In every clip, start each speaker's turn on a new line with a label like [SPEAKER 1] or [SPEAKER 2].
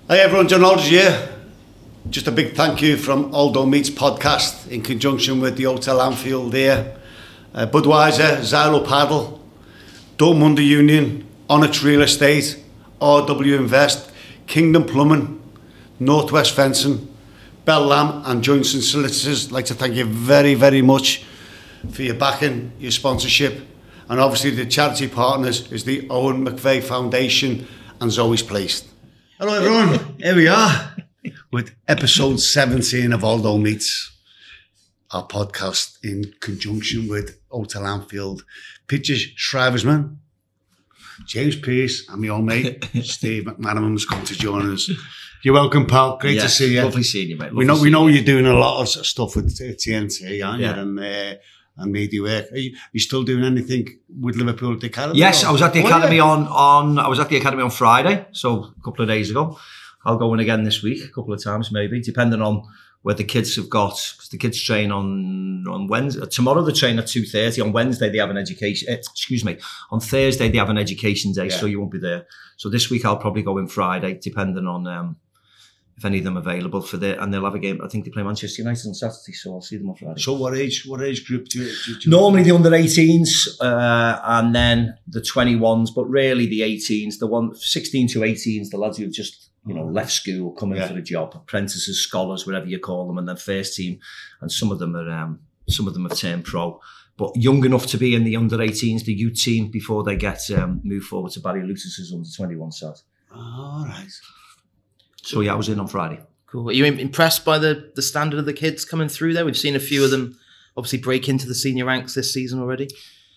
[SPEAKER 1] Hi everyone, John Aldridge here. Just a big thank you from Aldo Meets Podcast in conjunction with the Hotel Anfield here. Budweiser, Zyro Paddle, Dortmunder Union, Onyx Real Estate, RW Invest, Kingdom Plumbing, Northwest Fencing, Bell Lamb and Johnson Solicitors. I'd like to thank you very, very much for your backing, your sponsorship, and obviously the charity partners is the Owen McVeigh Foundation and Zoe's Place. Hello everyone, here we are with episode 17 of Aldo Meets, our podcast in conjunction with Hotel Anfield. Pictures, Shriversman, James Pearce and my old mate Steve McManaman has come to join us. You're welcome, pal. Great to see you.
[SPEAKER 2] Lovely seeing you, mate.
[SPEAKER 1] We know you're doing a lot of stuff with TNT, aren't you? And media work. Are you still doing anything with Liverpool at the Academy?
[SPEAKER 2] Yes, I was at the Academy on Friday, so a couple of days ago. I'll go in again this week, a couple of times maybe, depending on where the kids have got, because the kids train on Wednesday. Tomorrow they train at 2:30. On Wednesday they have an education. On Thursday they have an education day, so you won't be there. So this week I'll probably go in Friday, depending on if any of them are available for that, and they'll have a game. I think they play Manchester United on Saturday, so I'll see them on Friday.
[SPEAKER 1] So what age group do you
[SPEAKER 2] normally the under 18s and then the 21s, but really the 18s, the 16 to 18s, the lads who've just left school, come in for a job, apprentices, scholars, whatever you call them, and then first team, and some of them have turned pro. But young enough to be in the under 18s, the youth team, before they get moved forward to Barry Lucis's under 21 side.
[SPEAKER 1] All right.
[SPEAKER 2] So yeah, I was in on Friday.
[SPEAKER 3] Cool. Are you impressed by the standard of the kids coming through there? We've seen a few of them obviously break into the senior ranks this season already.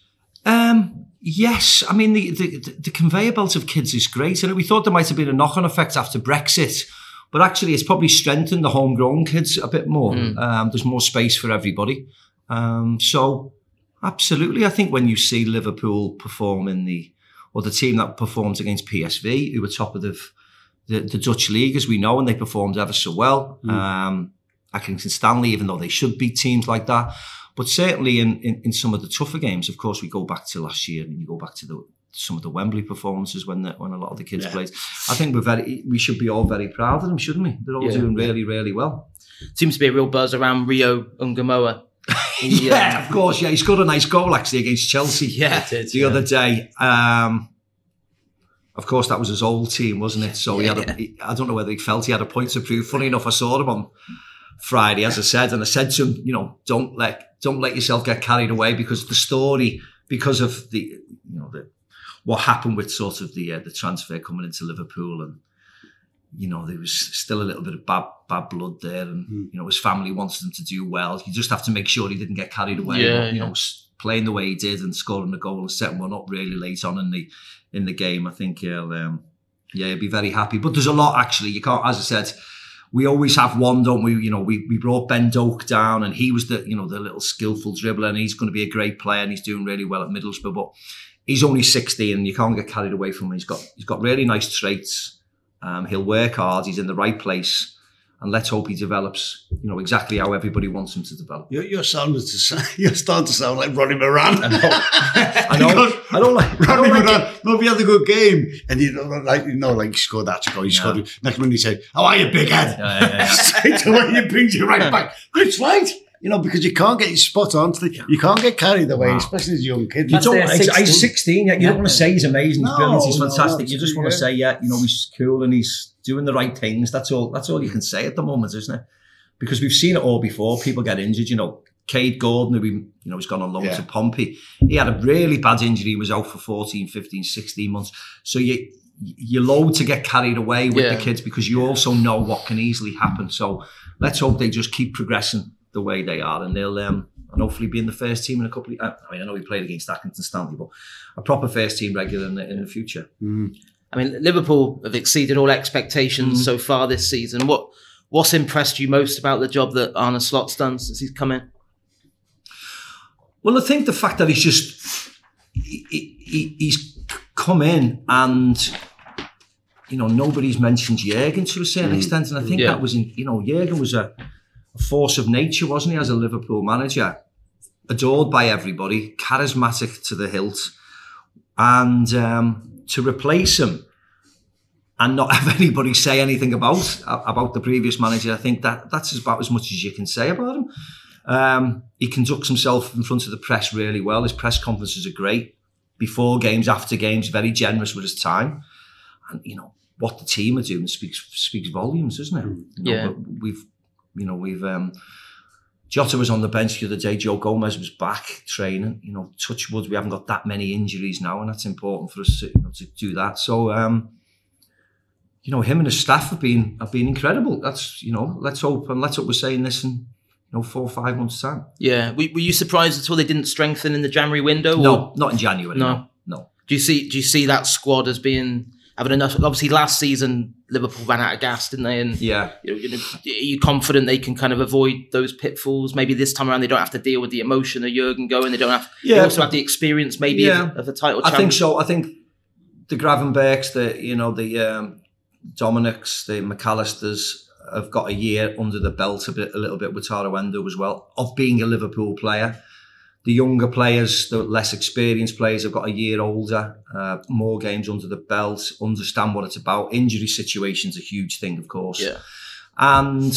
[SPEAKER 2] Yes. I mean, the conveyor belt of kids is great. And we thought there might have been a knock-on effect after Brexit, but actually it's probably strengthened the homegrown kids a bit more. There's more space for everybody. So absolutely. I think when you see Liverpool perform the team that performed against PSV, who were top of the Dutch league, as we know, and they performed ever so well. Accrington Stanley, even though they should beat teams like that. But certainly in some of the tougher games, of course, we go back to last year and you go back to some of the Wembley performances when a lot of the kids played. I think we should be all very proud of them, shouldn't we? They're all doing really, really well.
[SPEAKER 3] Seems to be a real buzz around Rio Ungamoa.
[SPEAKER 2] Of course, he scored a nice goal actually against Chelsea the other day. Of course, that was his old team, wasn't it? So I don't know whether he felt he had a point to prove. Funny enough, I saw him on Friday, as I said, and I said to him, don't let yourself get carried away, because the story, because of what happened with sort of the transfer coming into Liverpool, and there was still a little bit of bad blood there, and his family wanted him to do well. You just have to make sure he didn't get carried away. Playing the way he did and scoring the goal and setting one up really late on in the game, I think he'll be very happy. But there's a lot actually. You can't, as I said, we always have one, don't we? We brought Ben Doak down, and he was the little skillful dribbler, and he's going to be a great player, and he's doing really well at Middlesbrough. But he's only 16, and you can't get carried away from him. He's got really nice traits. He'll work hard. He's in the right place. And let's hope he develops, exactly how everybody wants him to develop.
[SPEAKER 1] You're starting to sound like Ronnie Moran.
[SPEAKER 2] I know. I don't like
[SPEAKER 1] Ronnie Moran. No, he had a good game, and he scored that to go. He scored. Next minute he said, "How are you, big head?" Straight away, he brings you right back. It's right. Because you can't get your spot on. You can't get carried away, especially as a young kid.
[SPEAKER 2] He's 16. You don't want to say he's amazing, he's brilliant, he's fantastic. You just want to say, he's cool and he's doing the right things. That's all you can say at the moment, isn't it? Because we've seen it all before. People get injured. Cade Gordon, who he's gone on loan to Pompey. He had a really bad injury. He was out for 14, 15, 16 months. So you're loath to get carried away with the kids, because you also know what can easily happen. So let's hope they just keep progressing the way they are, and they'll and hopefully be in the first team in a couple of... I know we played against Accrington Stanley, but a proper first team regular in the future.
[SPEAKER 3] I mean, Liverpool have exceeded all expectations so far this season. What's impressed you most about the job that Arne Slot's done since he's come in?
[SPEAKER 2] Well, I think the fact that he's come in and nobody's mentioned Jurgen to a certain extent, and I think that was Jurgen was a force of nature, wasn't he, as a Liverpool manager? Adored by everybody, charismatic to the hilt, and to replace him and not have anybody say anything about the previous manager. I think that's about as much as you can say about him. He conducts himself in front of the press really well. His press conferences are great. Before games, after games, very generous with his time. And, what the team are doing speaks volumes, doesn't it? We've Jota was on the bench the other day. Joe Gomez was back training. Touch wood, we haven't got that many injuries now, and that's important for us to do that. So, him and his staff have been incredible. That's let's hope we're saying this in 4 or 5 months' time. Yeah.
[SPEAKER 3] Were you surprised at all they didn't strengthen in the January window?
[SPEAKER 2] No, not in January. No.
[SPEAKER 3] Do you see that squad as being having enough? Obviously, last season Liverpool ran out of gas, didn't they? And
[SPEAKER 2] yeah,
[SPEAKER 3] are you confident they can kind of avoid those pitfalls? Maybe this time around they don't have to deal with the emotion of Jurgen going. They don't have. Yeah. They also have the experience maybe of the title.
[SPEAKER 2] I think so. I think the Gravenbergs, the Dominics, the McAllisters have got a year under the belt a little bit with Taro Endo as well, of being a Liverpool player. The younger players, the less experienced players, have got a year older, more games under the belt, understand what it's about. Injury situation's a huge thing, of course. Yeah. And,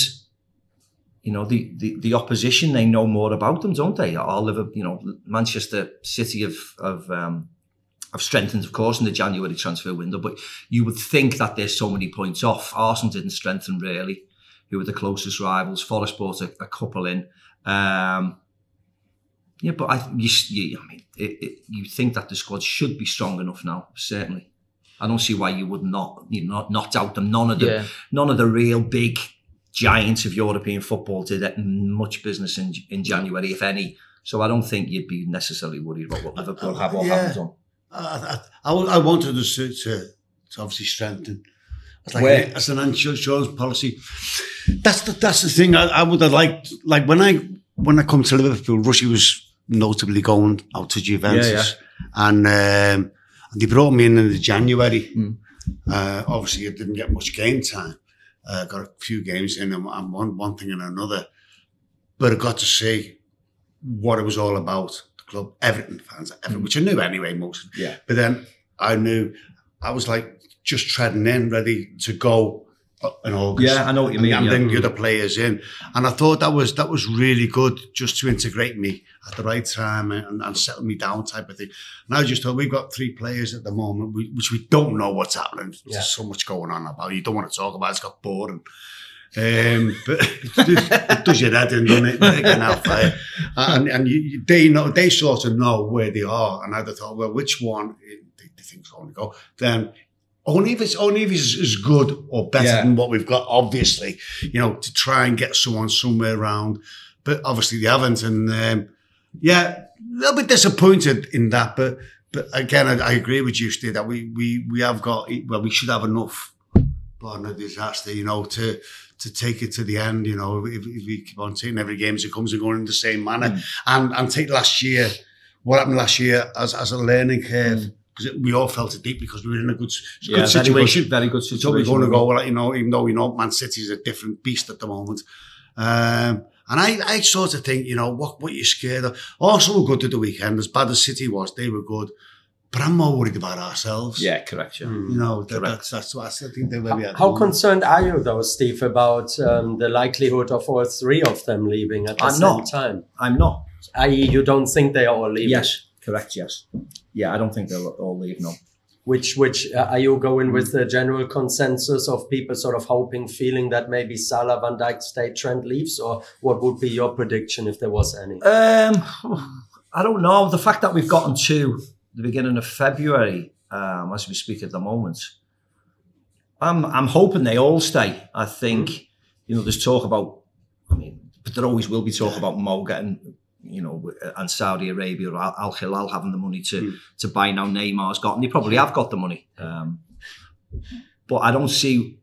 [SPEAKER 2] the opposition, they know more about them, don't they? Manchester City have strengthened, of course, in the January transfer window, but you would think that there's so many points off. Arsenal didn't strengthen, really, who were the closest rivals. Forest brought a couple in. But you think that the squad should be strong enough now. Certainly, I don't see why you would not doubt them. None of the real big giants of European football did much business in January, if any. So I don't think you'd be necessarily worried about what Liverpool have or haven't done.
[SPEAKER 1] I wanted us to obviously strengthen. As an insurance policy, that's the thing. I would have liked. Like when I come to Liverpool, Rushy was notably going out to Juventus, and they brought me in the January. Obviously, I didn't get much game time. Got a few games in, and one thing and another, but I got to see what it was all about. The club, Everton fans, which I knew anyway, most. Yeah. But then I knew I was like just treading in, ready to go in August.
[SPEAKER 2] Yeah, I know what you mean.
[SPEAKER 1] And bring the other players in, and I thought that was really good, just to integrate me at the right time and settle me down, type of thing. And I just thought, we've got 3 players at the moment, which we don't know what's happening. There's so much going on about. You don't want to talk about it. It's got boring. But it does your head in, doesn't it? And they sort of know where they are. And I thought, well, which one they think's going to go? Then only if it's as good or better than what we've got, obviously, to try and get someone somewhere around. But obviously they haven't, and a little bit disappointed in that. But again, I agree with you, Steve, that we have got, well, we should have enough, barring a disaster, to take it to the end. If we keep on taking every game as it comes and going in the same manner, and take what happened last year as a learning curve. Because we all felt it deep, because we were in a good situation.
[SPEAKER 2] Very good situation.
[SPEAKER 1] So we're going to go, even though Man City is a different beast at the moment. And I sort of think, what you're scared of. Arsenal were good at the weekend, as bad as City was, they were good. But I'm more worried about ourselves.
[SPEAKER 2] Yeah, correct. Yeah.
[SPEAKER 1] That's what I think they're where we are.
[SPEAKER 4] How concerned are you, though, Steve, about the likelihood of all 3 of them leaving at the same time?
[SPEAKER 2] I'm not.
[SPEAKER 4] I.e., you don't think they are all leaving?
[SPEAKER 2] Yes. Correct, yes. Yeah, I don't think they'll all leave, no.
[SPEAKER 4] Which are you going with the general consensus of people sort of hoping, feeling that maybe Salah, Van Dijk stay, Trent leaves? Or what would be your prediction if there was any?
[SPEAKER 2] I don't know. The fact that we've gotten to the beginning of February, as we speak at the moment, I'm hoping they all stay. I think, there's talk about, but there always will be talk about Mo getting, and Saudi Arabia or Al Hilal having the money to buy now. Neymar's got, and they probably have got the money. But I don't see.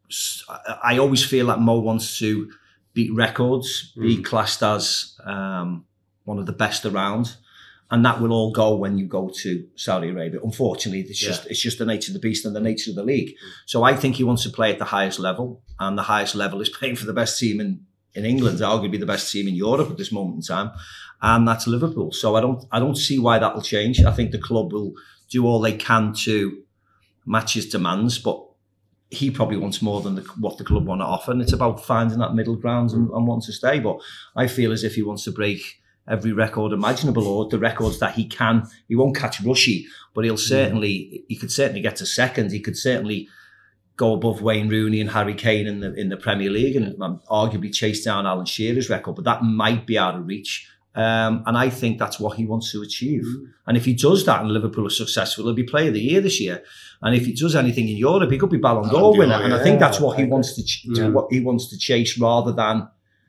[SPEAKER 2] I always feel like Mo wants to beat records, be classed as one of the best around, and that will all go when you go to Saudi Arabia. Unfortunately, it's just the nature of the beast and the nature of the league. So I think he wants to play at the highest level, and the highest level is playing for the best team in England, arguably the best team in Europe at this moment in time, and that's Liverpool. So I don't see why that will change. I think the club will do all they can to match his demands, but he probably wants more than what the club want to offer, and it's about finding that middle ground and wanting to stay. But I feel as if he wants to break every record imaginable, or the records that he can. He won't catch Rushy, but he could certainly get to second. He could certainly go above Wayne Rooney and Harry Kane in the Premier League, and arguably chase down Alan Shearer's record, but that might be out of reach. And I think that's what he wants to achieve. And if he does that and Liverpool are successful, he'll be Player of the Year this year. And if he does anything in Europe, he could be Ballon d'Or winner. And I think that's what he wants to what he wants to chase, rather than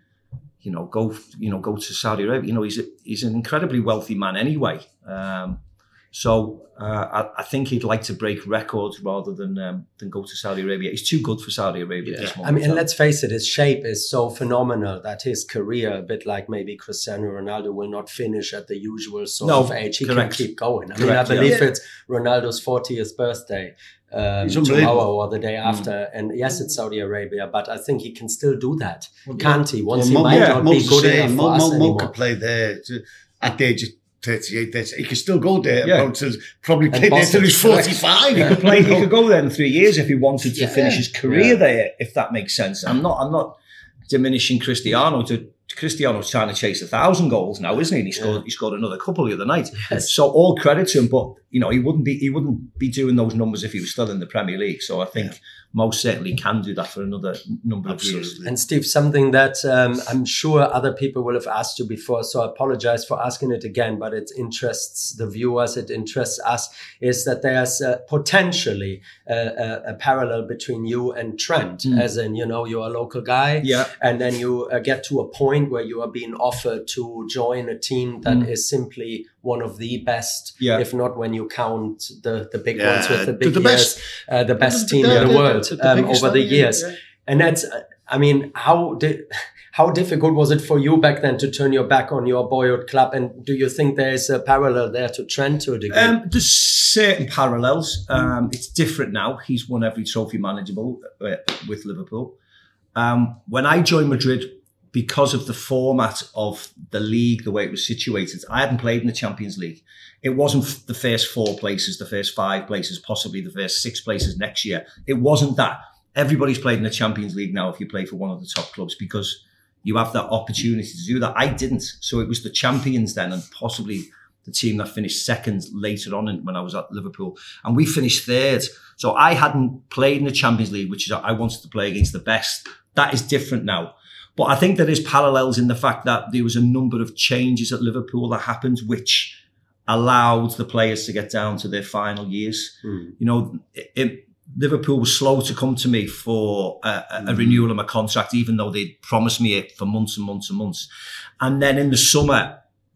[SPEAKER 2] go to Saudi Arabia. He's an incredibly wealthy man anyway. So I think he'd like to break records rather than go to Saudi Arabia. He's too good for Saudi Arabia at this moment.
[SPEAKER 4] I mean, and let's face it, his shape is so phenomenal that his career, a bit like maybe Cristiano Ronaldo, will not finish at the usual sort of age. He can keep going. I believe it's Ronaldo's 40th birthday tomorrow or the day after. And yes, it's Saudi Arabia, but I think he can still do that. Can't he? Once he might not be good enough for us anymore.
[SPEAKER 1] Mo could play there at the age of 38, he could still go there. Probably play there till he's 45.
[SPEAKER 2] He could go there in 3 years if he wanted to finish his career there, if that makes sense. I'm not diminishing Cristiano. Cristiano's trying to chase 1,000 goals now, isn't he? And he scored another couple the other night. Yes. So all credit to him, but he wouldn't be doing those numbers if he was still in the Premier League. So I think most certainly can do that for another number of years.
[SPEAKER 4] And Steve, something that I'm sure other people will have asked you before, so I apologize for asking it again, but it interests the viewers, it interests us, is that there's potentially a parallel between you and Trent, as in, you're a local guy, and then you get to a point where you are being offered to join a team that is simply one of the best, if not when you count the big ones with the big years, the best team in the world over the years. Yeah. And that's, how difficult was it for you back then to turn your back on your boyhood club? And do you think there's a parallel there to Trent to a degree?
[SPEAKER 2] There's certain parallels. It's different now. He's won every trophy manageable with Liverpool. When I joined Madrid, because of the format of the league, the way it was situated, I hadn't played in the Champions League. It wasn't the first 4 places, the first 5 places, possibly the first 6 places next year. It wasn't that. Everybody's played in the Champions League now if you play for one of the top clubs, because you have that opportunity to do that. I didn't. So it was the champions then, and possibly the team that finished second later on when I was at Liverpool. And we finished third. So I hadn't played in the Champions League, which is I wanted to play against the best. That is different now. But I think there is parallels in the fact that there was a number of changes at Liverpool that happened, which allowed the players to get down to their final years. Liverpool was slow to come to me for a renewal of my contract, even though they'd promised me it for months and months and months. And then in the summer,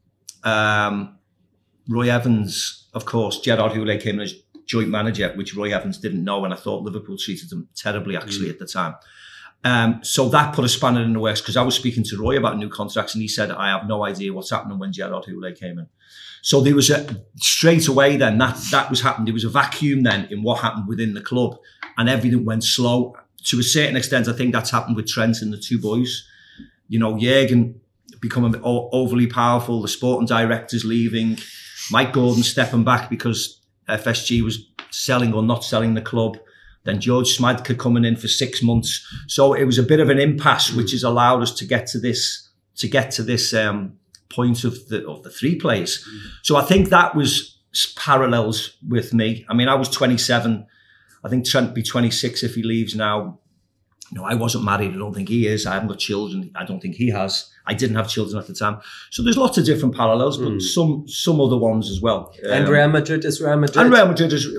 [SPEAKER 2] Roy Evans, of course, Gerard Houllier came in as joint manager, which Roy Evans didn't know, and I thought Liverpool treated him terribly, actually, at the time. So that put a spanner in the works, because I was speaking to Roy about new contracts, and he said, I have no idea what's happening when Gerard Houllier came in. So there was straight away then, that was happening. There was a vacuum then in what happened within the club, and everything went slow. To a certain extent, I think that's happened with Trent and the 2 boys. Jurgen becoming overly powerful, the sporting directors leaving, Mike Gordon stepping back because FSG was selling or not selling the club. Then George Smadka coming in for 6 months. So it was a bit of an impasse, which has allowed us to get to this point of the 3 players. So I think that was parallels with me. I was 27. I think Trent will be 26 if he leaves now. I wasn't married. I don't think he is. I haven't got children. I don't think he has. I didn't have children at the time. So there's lots of different parallels, but some other ones as well.
[SPEAKER 4] And Real Madrid is Real Madrid.
[SPEAKER 2] And Real Madrid is.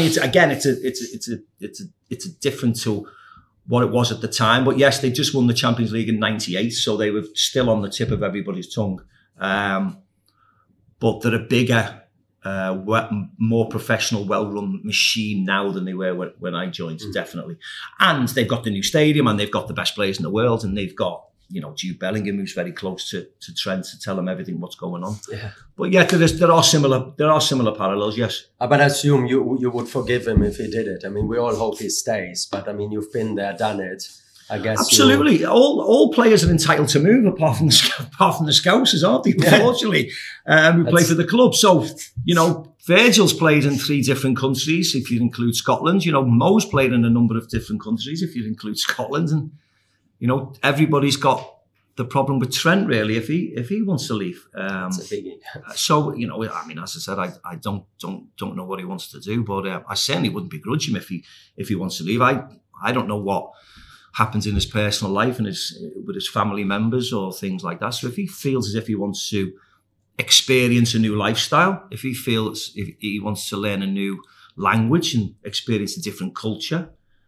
[SPEAKER 2] It's different to what it was at the time. But yes, they just won the Champions League in '98, so they were still on the tip of everybody's tongue. But they're a bigger, more professional, well-run machine now than they were when I joined, definitely. And they've got the new stadium, and they've got the best players in the world, and they've got, Jude Bellingham, who's very close to Trent, to tell him everything what's going on. Yeah. But yeah, there are similar parallels, yes.
[SPEAKER 4] But I assume you would forgive him if he did it. We all hope he stays, but you've been there, done it. I guess.
[SPEAKER 2] Absolutely. All players are entitled to move apart from the Scousers, aren't they? Unfortunately, who play for the club. So, Virgil's played in 3 different countries, if you include Scotland. Mo's played in a number of different countries, if you include Scotland. And, everybody's got the problem with Trent, really, if he wants to leave.
[SPEAKER 4] It's a biggie.
[SPEAKER 2] So, as I said, I don't know what he wants to do, but I certainly wouldn't begrudge him if he wants to leave. I don't know what happens in his personal life and with his family members or things like that. So if he feels as if he wants to experience a new lifestyle, if he wants to learn a new language and experience a different culture,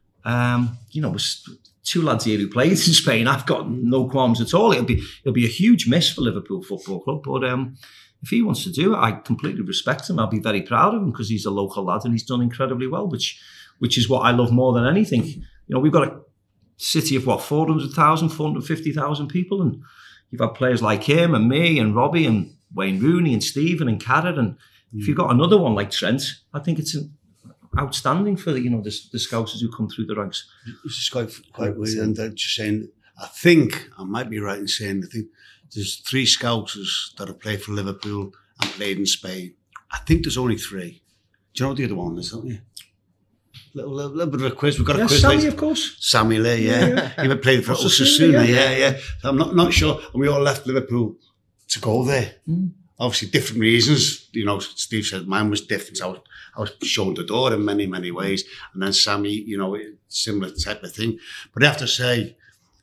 [SPEAKER 2] there's 2 lads here who played in Spain. I've got no qualms at all. It'll be a huge miss for Liverpool Football Club, but if he wants to do it, I completely respect him. I'll be very proud of him because he's a local lad and he's done incredibly well, which is what I love more than anything. We've got a city of 400,000, 450,000 people, and you've had players like him and me and Robbie and Wayne Rooney and Stephen and Carrot, and if you've got another one like Trent, I think it's outstanding for the Scousers who come through the ranks.
[SPEAKER 1] It's just quite weird, and just saying, I might be right in saying, I think there's 3 Scousers that have played for Liverpool and played in Spain. I think there's only 3. Do you know what the other one is, don't you? Little bit of a quiz. We've got a quiz.
[SPEAKER 2] Sammy,
[SPEAKER 1] later.
[SPEAKER 2] Of course.
[SPEAKER 1] Sammy Lee, yeah. He even played for Osasuna, yeah. So I'm not sure. And we all left Liverpool to go there. Obviously, different reasons. Steve said mine was different. I was shown the door in many, many ways. And then Sammy, similar type of thing. But I have to say,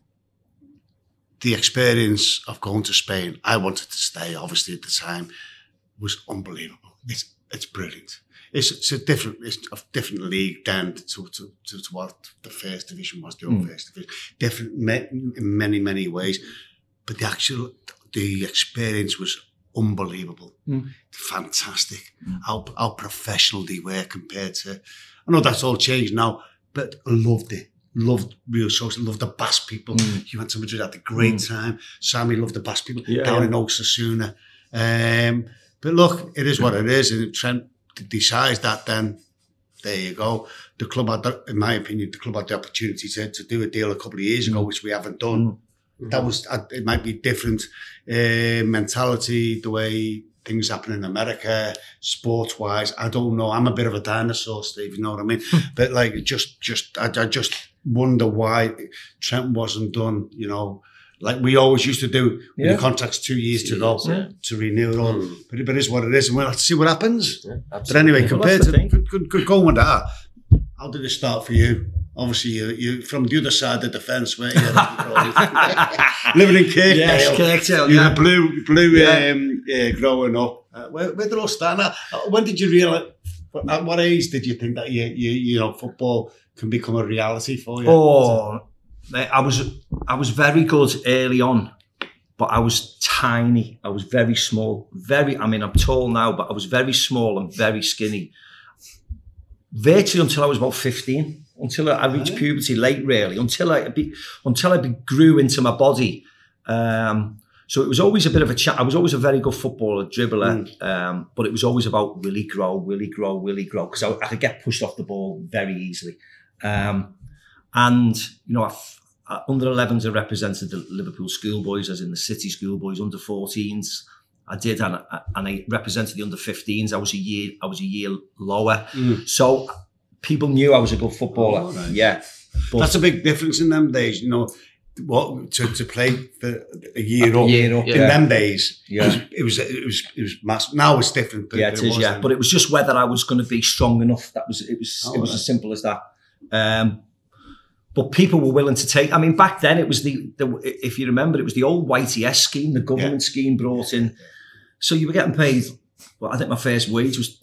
[SPEAKER 1] the experience of going to Spain, I wanted to stay, obviously, at the time, was unbelievable. It's brilliant. It's a different league down to what the First Division was, the old First Division. Different in many, many ways. But the experience was unbelievable. Fantastic. How professional they were compared to, I know that's all changed now, but I loved it. Loved real social, loved the Basque people. You went to Madrid, had a great time. Sammy loved the Basque people down in Osasuna. But look, it is what it is, and Trent decides that, then there you go. The club had, in my opinion, the opportunity to do a deal a couple of years ago, which we haven't done. That was, it might be different mentality, the way things happen in America, sports-wise. I don't know. I'm a bit of a dinosaur, Steve, you know what I mean? But I just wonder why Trent wasn't done, like we always used to do when the contract's 2 years to go to renew it all. But it is what it is, and we'll have to see what happens. Yeah, but anyway, compared to good going with that, how did it start for you? Obviously, you from the other side of the fence, weren't you? Living in Kirkdale.
[SPEAKER 2] Yes, Kirkdale.
[SPEAKER 1] You were blue growing up. Where did it all start? Now, when did you realise? At what age did you think that you football can become a reality for you?
[SPEAKER 2] Oh, I was very good early on, but I was tiny. I was very small. I'm tall now, but I was very small and very skinny. Virtually until I was about 15, until I reached puberty late, really, until I grew into my body. So it was always a bit of a I was always a very good footballer, dribbler, but it was always about will he grow, because I could get pushed off the ball very easily. And, under 11s, I represented the Liverpool schoolboys, as in the City schoolboys, under 14s. I did, and I represented the under 15s. I was a year lower. So people knew I was a good footballer. Oh, right. Yeah. But
[SPEAKER 1] that's a big difference in them days, to play for a year up. In them days, it was massive. Now it's different.
[SPEAKER 2] But it is. But it was just whether I was going to be strong enough. It was as simple as that. But people were willing to take. I mean, back then it was the if you remember, it was the old YTS scheme, the government scheme brought in. So you were getting paid. Well, I think my first wage was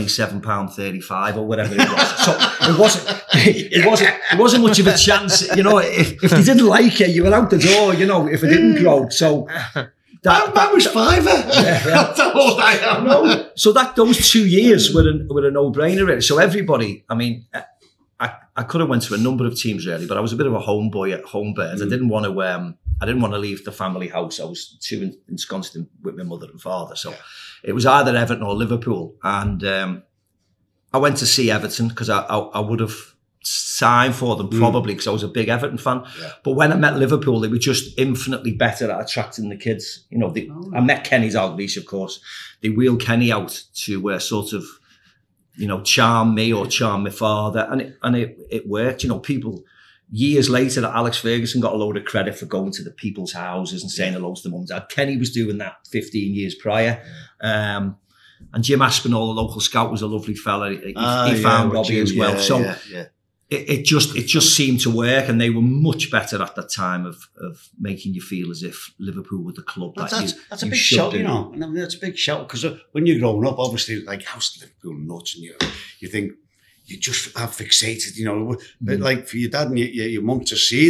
[SPEAKER 2] £27.35 or whatever it was. So it wasn't much of a chance. If they didn't like you, you were out the door. If it didn't grow. So
[SPEAKER 1] that was fiver. That's all I am.
[SPEAKER 2] So those 2 years were a no-brainer. Really. So everybody. I mean. I could have went to a number of teams really, but I was a bit of a homeboy at Homebirds. I didn't want to leave the family house. I was too ensconced with my mother and father. So it was either Everton or Liverpool. And I went to see Everton because I would have sign for them, probably because I was a big Everton fan.
[SPEAKER 1] Yeah.
[SPEAKER 2] But when I met Liverpool, they were just infinitely better at attracting the kids. You know, I met Kenny Dalglish, of course. They wheeled Kenny out to sort of, you know, charm me or charm my father, and it worked. You know, people years later, that Alex Ferguson got a load of credit for going to the people's houses and saying hello to the mum and dad. Kenny was doing that 15 years prior. And Jim Aspinall, the local scout, was a lovely fella. He found Robbie as well. It just seemed to work, and they were much better at that time of making you feel as if Liverpool were the club
[SPEAKER 1] that's a big shout, you know. And I mean, that's a big shout because when you're growing up, obviously, like, how's Liverpool nuts, and you think you just have fixated, you know. But like for your dad and your mum to see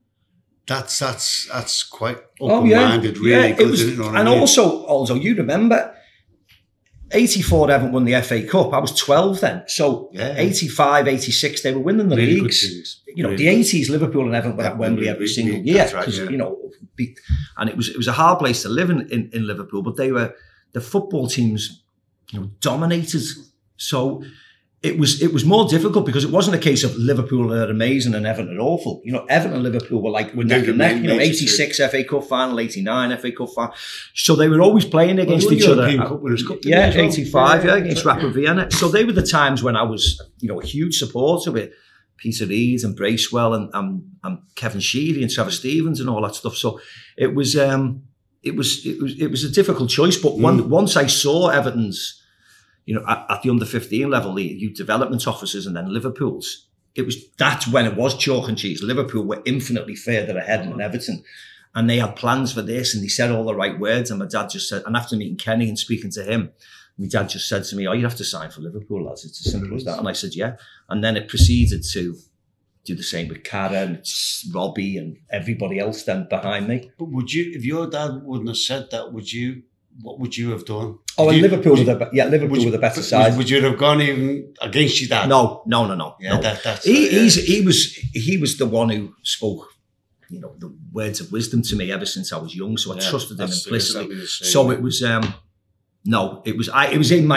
[SPEAKER 1] that's quite open-minded, really.
[SPEAKER 2] It was, and also you remember. 84 Everton won the FA Cup. I was 12 then. So 85, 86, they were winning the
[SPEAKER 1] really
[SPEAKER 2] leagues. You know, the 80s, Liverpool and Everton were at Wembley every single year. Right, you know, and it was a hard place to live in Liverpool, but the football teams, you know, dominated. So it was more difficult because it wasn't a case of Liverpool are amazing and Everton are awful. You know, Everton and Liverpool were neck and neck. You know, 86 FA Cup final, 89 FA Cup final. So they were always playing against each other. 85, against Rapid Vienna. So they were the times when I was, you know, a huge supporter with Peter Reid and Bracewell and Kevin Sheedy and Trevor Stevens and all that stuff. So it was a difficult choice. But once I saw Everton's, you know, at the under-15 level, the youth development officers and then Liverpool's, that's when it was chalk and cheese. Liverpool were infinitely further ahead than Everton. And they had plans for this and they said all the right words. And my dad just said, and after meeting Kenny and speaking to him, my dad just said to me, you have to sign for Liverpool, lads. It's as simple as that. And I said, yeah. And then it proceeded to do the same with Cara and Robbie and everybody else then behind me.
[SPEAKER 1] But would you, if your dad wouldn't have said that, what would you have done?
[SPEAKER 2] Liverpool were the better side.
[SPEAKER 1] Would you have gone even against your dad?
[SPEAKER 2] No.
[SPEAKER 1] Yeah, no.
[SPEAKER 2] He was the one who spoke, you know, the words of wisdom to me ever since I was young. So I trusted him implicitly. So it was, I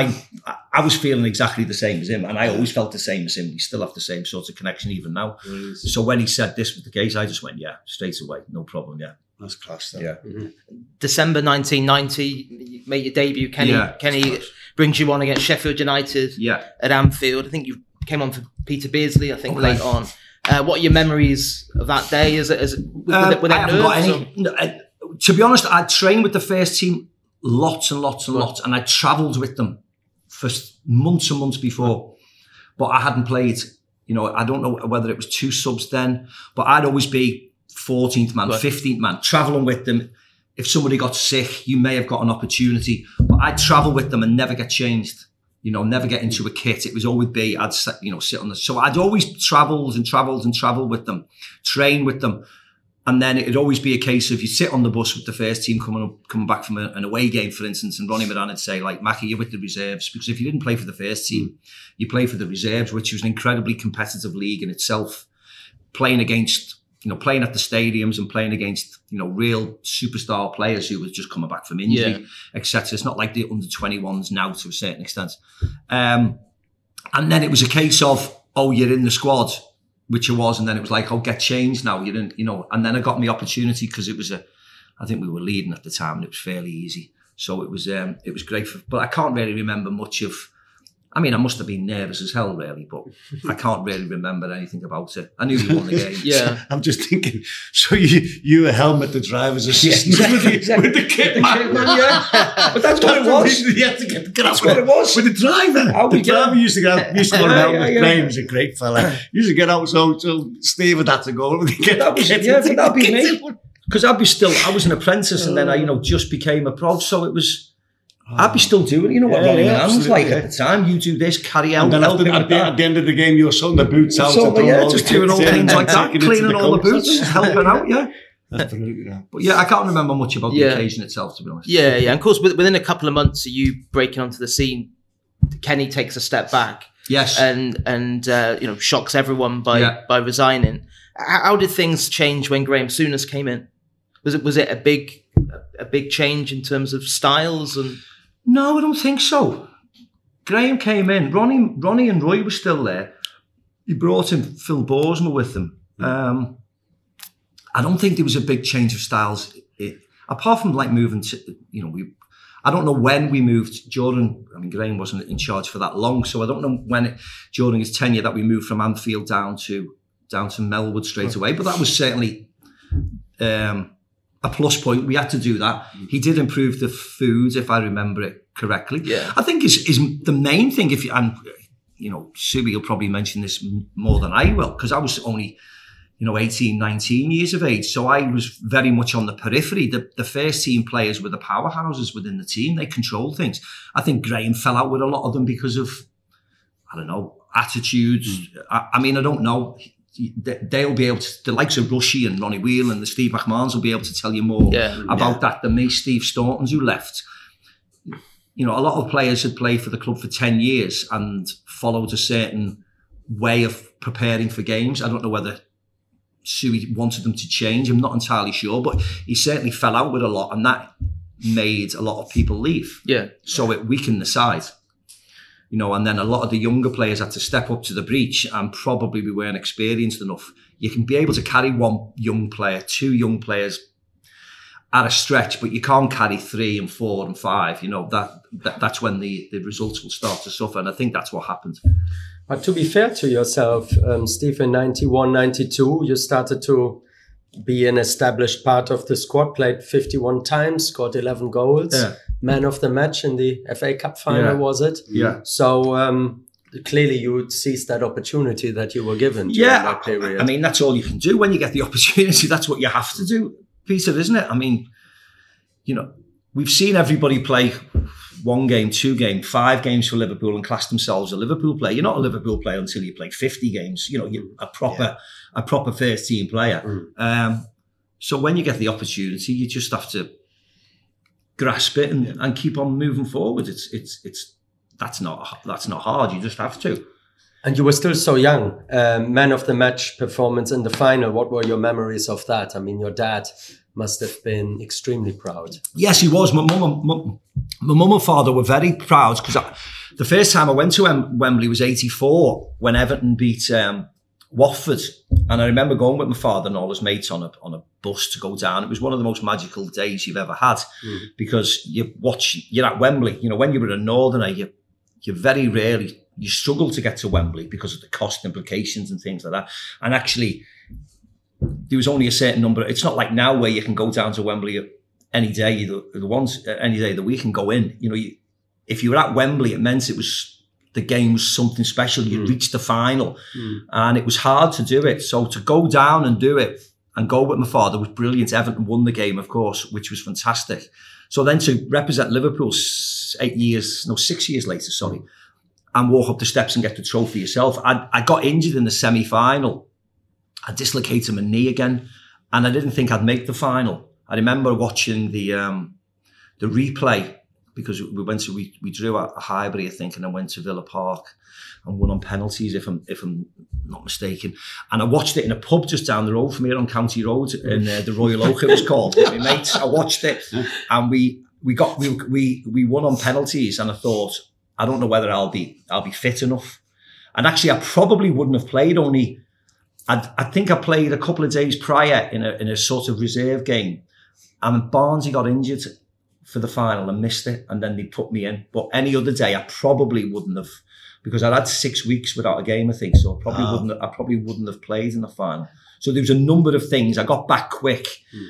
[SPEAKER 2] was feeling exactly the same as him, and I always felt the same as him. We still have the same sort of connection even now. So when he said this was the case, I just went, yeah, straight away, no problem, yeah.
[SPEAKER 1] That's class, though.
[SPEAKER 2] Yeah.
[SPEAKER 3] Mm-hmm. December 1990, you made your debut. Kenny brings you on against Sheffield United at Anfield. I think you came on for Peter Beardsley, late on. What are your memories of that day? Were there
[SPEAKER 2] I haven't got any. To be honest, I trained with the first team lots and lots and lots, and I travelled with them for months and months before. But I hadn't played, you know, I don't know whether it was 2 subs then, but I'd always be 14th man, 15th man, travelling with them. If somebody got sick, you may have got an opportunity, but I'd travel with them and never get changed, you know, never get into a kit. It was always I'd sit on the, so I'd always travelled with them, train with them. And then it'd always be a case of you sit on the bus with the first team coming back from an away game, for instance, and Ronnie Moran would say, like, Mackie, you're with the reserves. Because if you didn't play for the first team, you play for the reserves, which was an incredibly competitive league in itself. Playing at the stadiums and playing against, you know, real superstar players who were just coming back from injury, etc. It's not like the under-21s now to a certain extent. And then it was a case of, you're in the squad, which I was, and then it was like, get changed now. You didn't, you know, and then I got my opportunity because it was I think we were leading at the time and it was fairly easy. So it was great. But I can't really remember much of, I mean, I must have been nervous as hell, really, but I can't really remember anything about it. I knew we won the game.
[SPEAKER 3] Yeah.
[SPEAKER 1] So I'm just thinking, so you a helmet the driver's assistant with the kit man.
[SPEAKER 2] But that's what it was.
[SPEAKER 1] You had to get
[SPEAKER 2] that's what it was.
[SPEAKER 1] With the driver. The driver used to go on helmet. Graham was a great fella. Used to get out, so Steve had to go.
[SPEAKER 2] That'd be me. Because I was an apprentice and then I, you know, just became a pro. So it was, I'd be still doing, you know what Ronnie Moran was like at the time. You do this, carry out.
[SPEAKER 1] And then at the end of the game, you were sorting the boots out.
[SPEAKER 2] Just doing all things like that, cleaning all the boots, helping out,
[SPEAKER 1] That's brilliant, yeah.
[SPEAKER 2] But I can't remember much about the occasion itself, to be honest.
[SPEAKER 3] Yeah. And of course, within a couple of months of you breaking onto the scene, Kenny takes a step back.
[SPEAKER 2] Yes.
[SPEAKER 3] And you know, shocks everyone by resigning. How did things change when Graham Souness came in? Was it a big change in terms of styles and?
[SPEAKER 2] No, I don't think so. Graham came in. Ronnie and Roy were still there. he brought in Phil Boersma with him. I don't think there was a big change of styles. Apart from like moving to, I don't know when we moved. Graham wasn't in charge for that long, so I don't know when during his tenure that we moved from Anfield down to Melwood straight away. But that was certainly a plus point. We had to do that. He did improve the food, if I remember it correctly.
[SPEAKER 3] Yeah.
[SPEAKER 2] I think is the main thing. Subi will probably mention this more than I will, because I was only 18, 19 years of age. So I was very much on the periphery. The first team players were the powerhouses within the team. They controlled things. I think Graham fell out with a lot of them because of, attitudes. I don't know. They'll be able to, the likes of Rushy and Ronnie Whelan and the Steve McMahons will be able to tell you more about that than me. Steve Staunton's who left. A lot of players had played for the club for 10 years and followed a certain way of preparing for games. I don't know whether Suey wanted them to change. I'm not entirely sure, but he certainly fell out with a lot, and that made a lot of people leave.
[SPEAKER 3] Yeah.
[SPEAKER 2] So it weakened the side, and then a lot of the younger players had to step up to the breach, and probably we weren't experienced enough. You can be able to carry one young player, two young players at a stretch, but you can't carry 3 and 4 and 5. That's when the results will start to suffer, and I think that's what happened.
[SPEAKER 4] But to be fair to yourself, Steve, in 91, 92, you started to be an established part of the squad, played 51 times, scored 11 goals, man of the match in the FA Cup final, was it?
[SPEAKER 2] Yeah.
[SPEAKER 4] So clearly you seized that opportunity that you were given during that period.
[SPEAKER 2] That's all you can do when you get the opportunity. That's what you have to do, Peter, isn't it? We've seen everybody play 1 game, 2 games, 5 games for Liverpool and class themselves a Liverpool player. You're not a Liverpool player until you play 50 games. You're a proper first team player. So when you get the opportunity, you just have to grasp it and keep on moving forward. That's not hard. You just have to.
[SPEAKER 4] And you were still so young. Man of the match performance in the final. What were your memories of that? Your dad must have been extremely proud.
[SPEAKER 2] Yes, he was. My mum and father were very proud, because the first time I went to Wembley was 84 when Everton beat Watford, and I remember going with my father and all his mates on a bus to go down. It was one of the most magical days you've ever had, because you're at Wembley. When you were a northerner, you very rarely, you struggle to get to Wembley because of the cost implications and things like that. And actually, there was only a certain number. It's not like now where you can go down to Wembley any day. Any day of the week and go in. If you were at Wembley, it meant the game was something special. You reached the final, and it was hard to do it. So to go down and do it and go with my father was brilliant. Everton won the game, of course, which was fantastic. So then to represent Liverpool 6 years later, and walk up the steps and get the trophy yourself. I got injured in the semi-final. I dislocated my knee again, and I didn't think I'd make the final. I remember watching the replay, because we drew at Highbury, I think, and then went to Villa Park and won on penalties, if I'm not mistaken. And I watched it in a pub just down the road from here on County Road in the Royal Oak, it was called. My mates, I watched it, and we won on penalties, and I thought, I don't know whether I'll be fit enough. And actually, I probably wouldn't have played. I think I played a couple of days prior in a sort of reserve game, and Barnsley got injured for the final and missed it, and then they put me in. But any other day, I probably wouldn't have, because I'd had 6 weeks without a game, I think. So I probably wouldn't have played in the final. So there was a number of things. I got back quick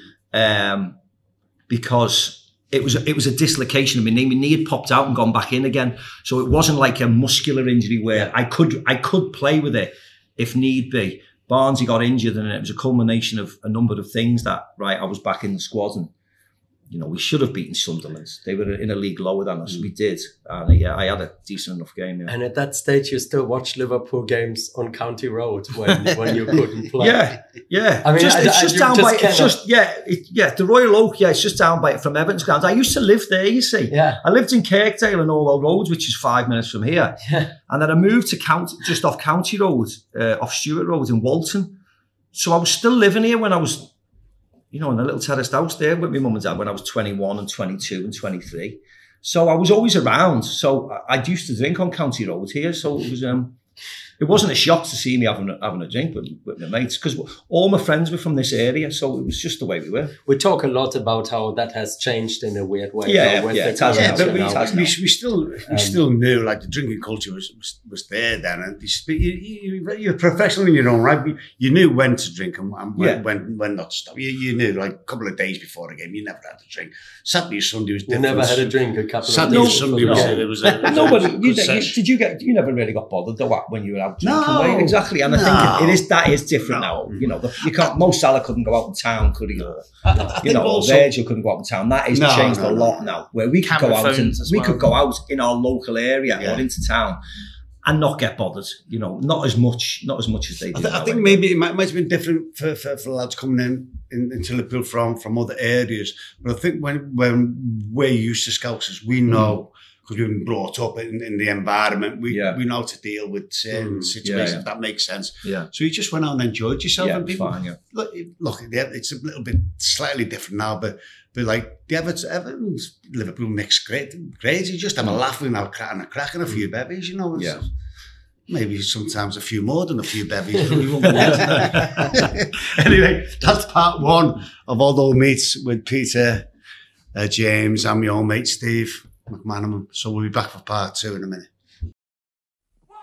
[SPEAKER 2] because it was a dislocation of my knee. My knee had popped out and gone back in again. So it wasn't like a muscular injury where I could play with it if need be. Barnsley got injured, and it was a culmination of a number of things that, I was back in the squad, and we should have beaten Sunderland. They were in a league lower than us. We did. And I had a decent enough game. Yeah.
[SPEAKER 4] And at that stage, you still watched Liverpool games on County Road when you couldn't play.
[SPEAKER 2] Yeah.
[SPEAKER 4] It's just
[SPEAKER 2] down by it. The Royal Oak, it's just down by it from Everton's grounds. I used to live there, you see.
[SPEAKER 4] Yeah.
[SPEAKER 2] I lived in Kirkdale and Orwell Road, which is 5 minutes from here.
[SPEAKER 4] Yeah.
[SPEAKER 2] And then I moved to just off County Road, off Stewart Road in Walton. So I was still living here when I was, in a little terraced house there with my mum and dad when I was 21 and 22 and 23. So I was always around. So I used to drink on County Road here. So it it wasn't a shock to see me having a drink with my mates, because all my friends were from this area, so it was just the way we were.
[SPEAKER 4] We talk a lot about how that has changed in a weird way.
[SPEAKER 1] But we still knew, like, the drinking culture was there then, and you're professional in your own right. You knew when to drink and when not to stop. You knew, like, a couple of days before the game, you never had to drink. Saturday or Sunday was different.
[SPEAKER 4] You never had a drink a couple of
[SPEAKER 1] Saturday or Sunday was
[SPEAKER 2] you never really got bothered though when you were out drinking. No, exactly. And I think that is different now. You know, you can't. Mo Salah couldn't go out in town, could he? Or Virgil couldn't go out in town. That has changed a lot now. Where we could go out and could go out in our local area or into town and not get bothered. You know, not as much as they do.
[SPEAKER 1] I think maybe it might have been different for lads coming into Liverpool from other areas. But I think when we're used to Scousers, we know. Because we've been brought up in the environment, we know how to deal with certain situations, if that makes sense.
[SPEAKER 2] Yeah.
[SPEAKER 1] So you just went out and enjoyed yourself.
[SPEAKER 2] Yeah,
[SPEAKER 1] and people,
[SPEAKER 2] fine,
[SPEAKER 1] look, it's a little bit slightly different now, but like the Everton's Liverpool mix, crazy. Just have a laugh without cracking a few bevies, you know.
[SPEAKER 2] Yeah.
[SPEAKER 1] Maybe sometimes a few more than a few bevies. Anyway, that's part one of All Those Meets with Peter, James, and my old mate Steve McManaman. So we'll be back for part two in a minute.
[SPEAKER 5] 1,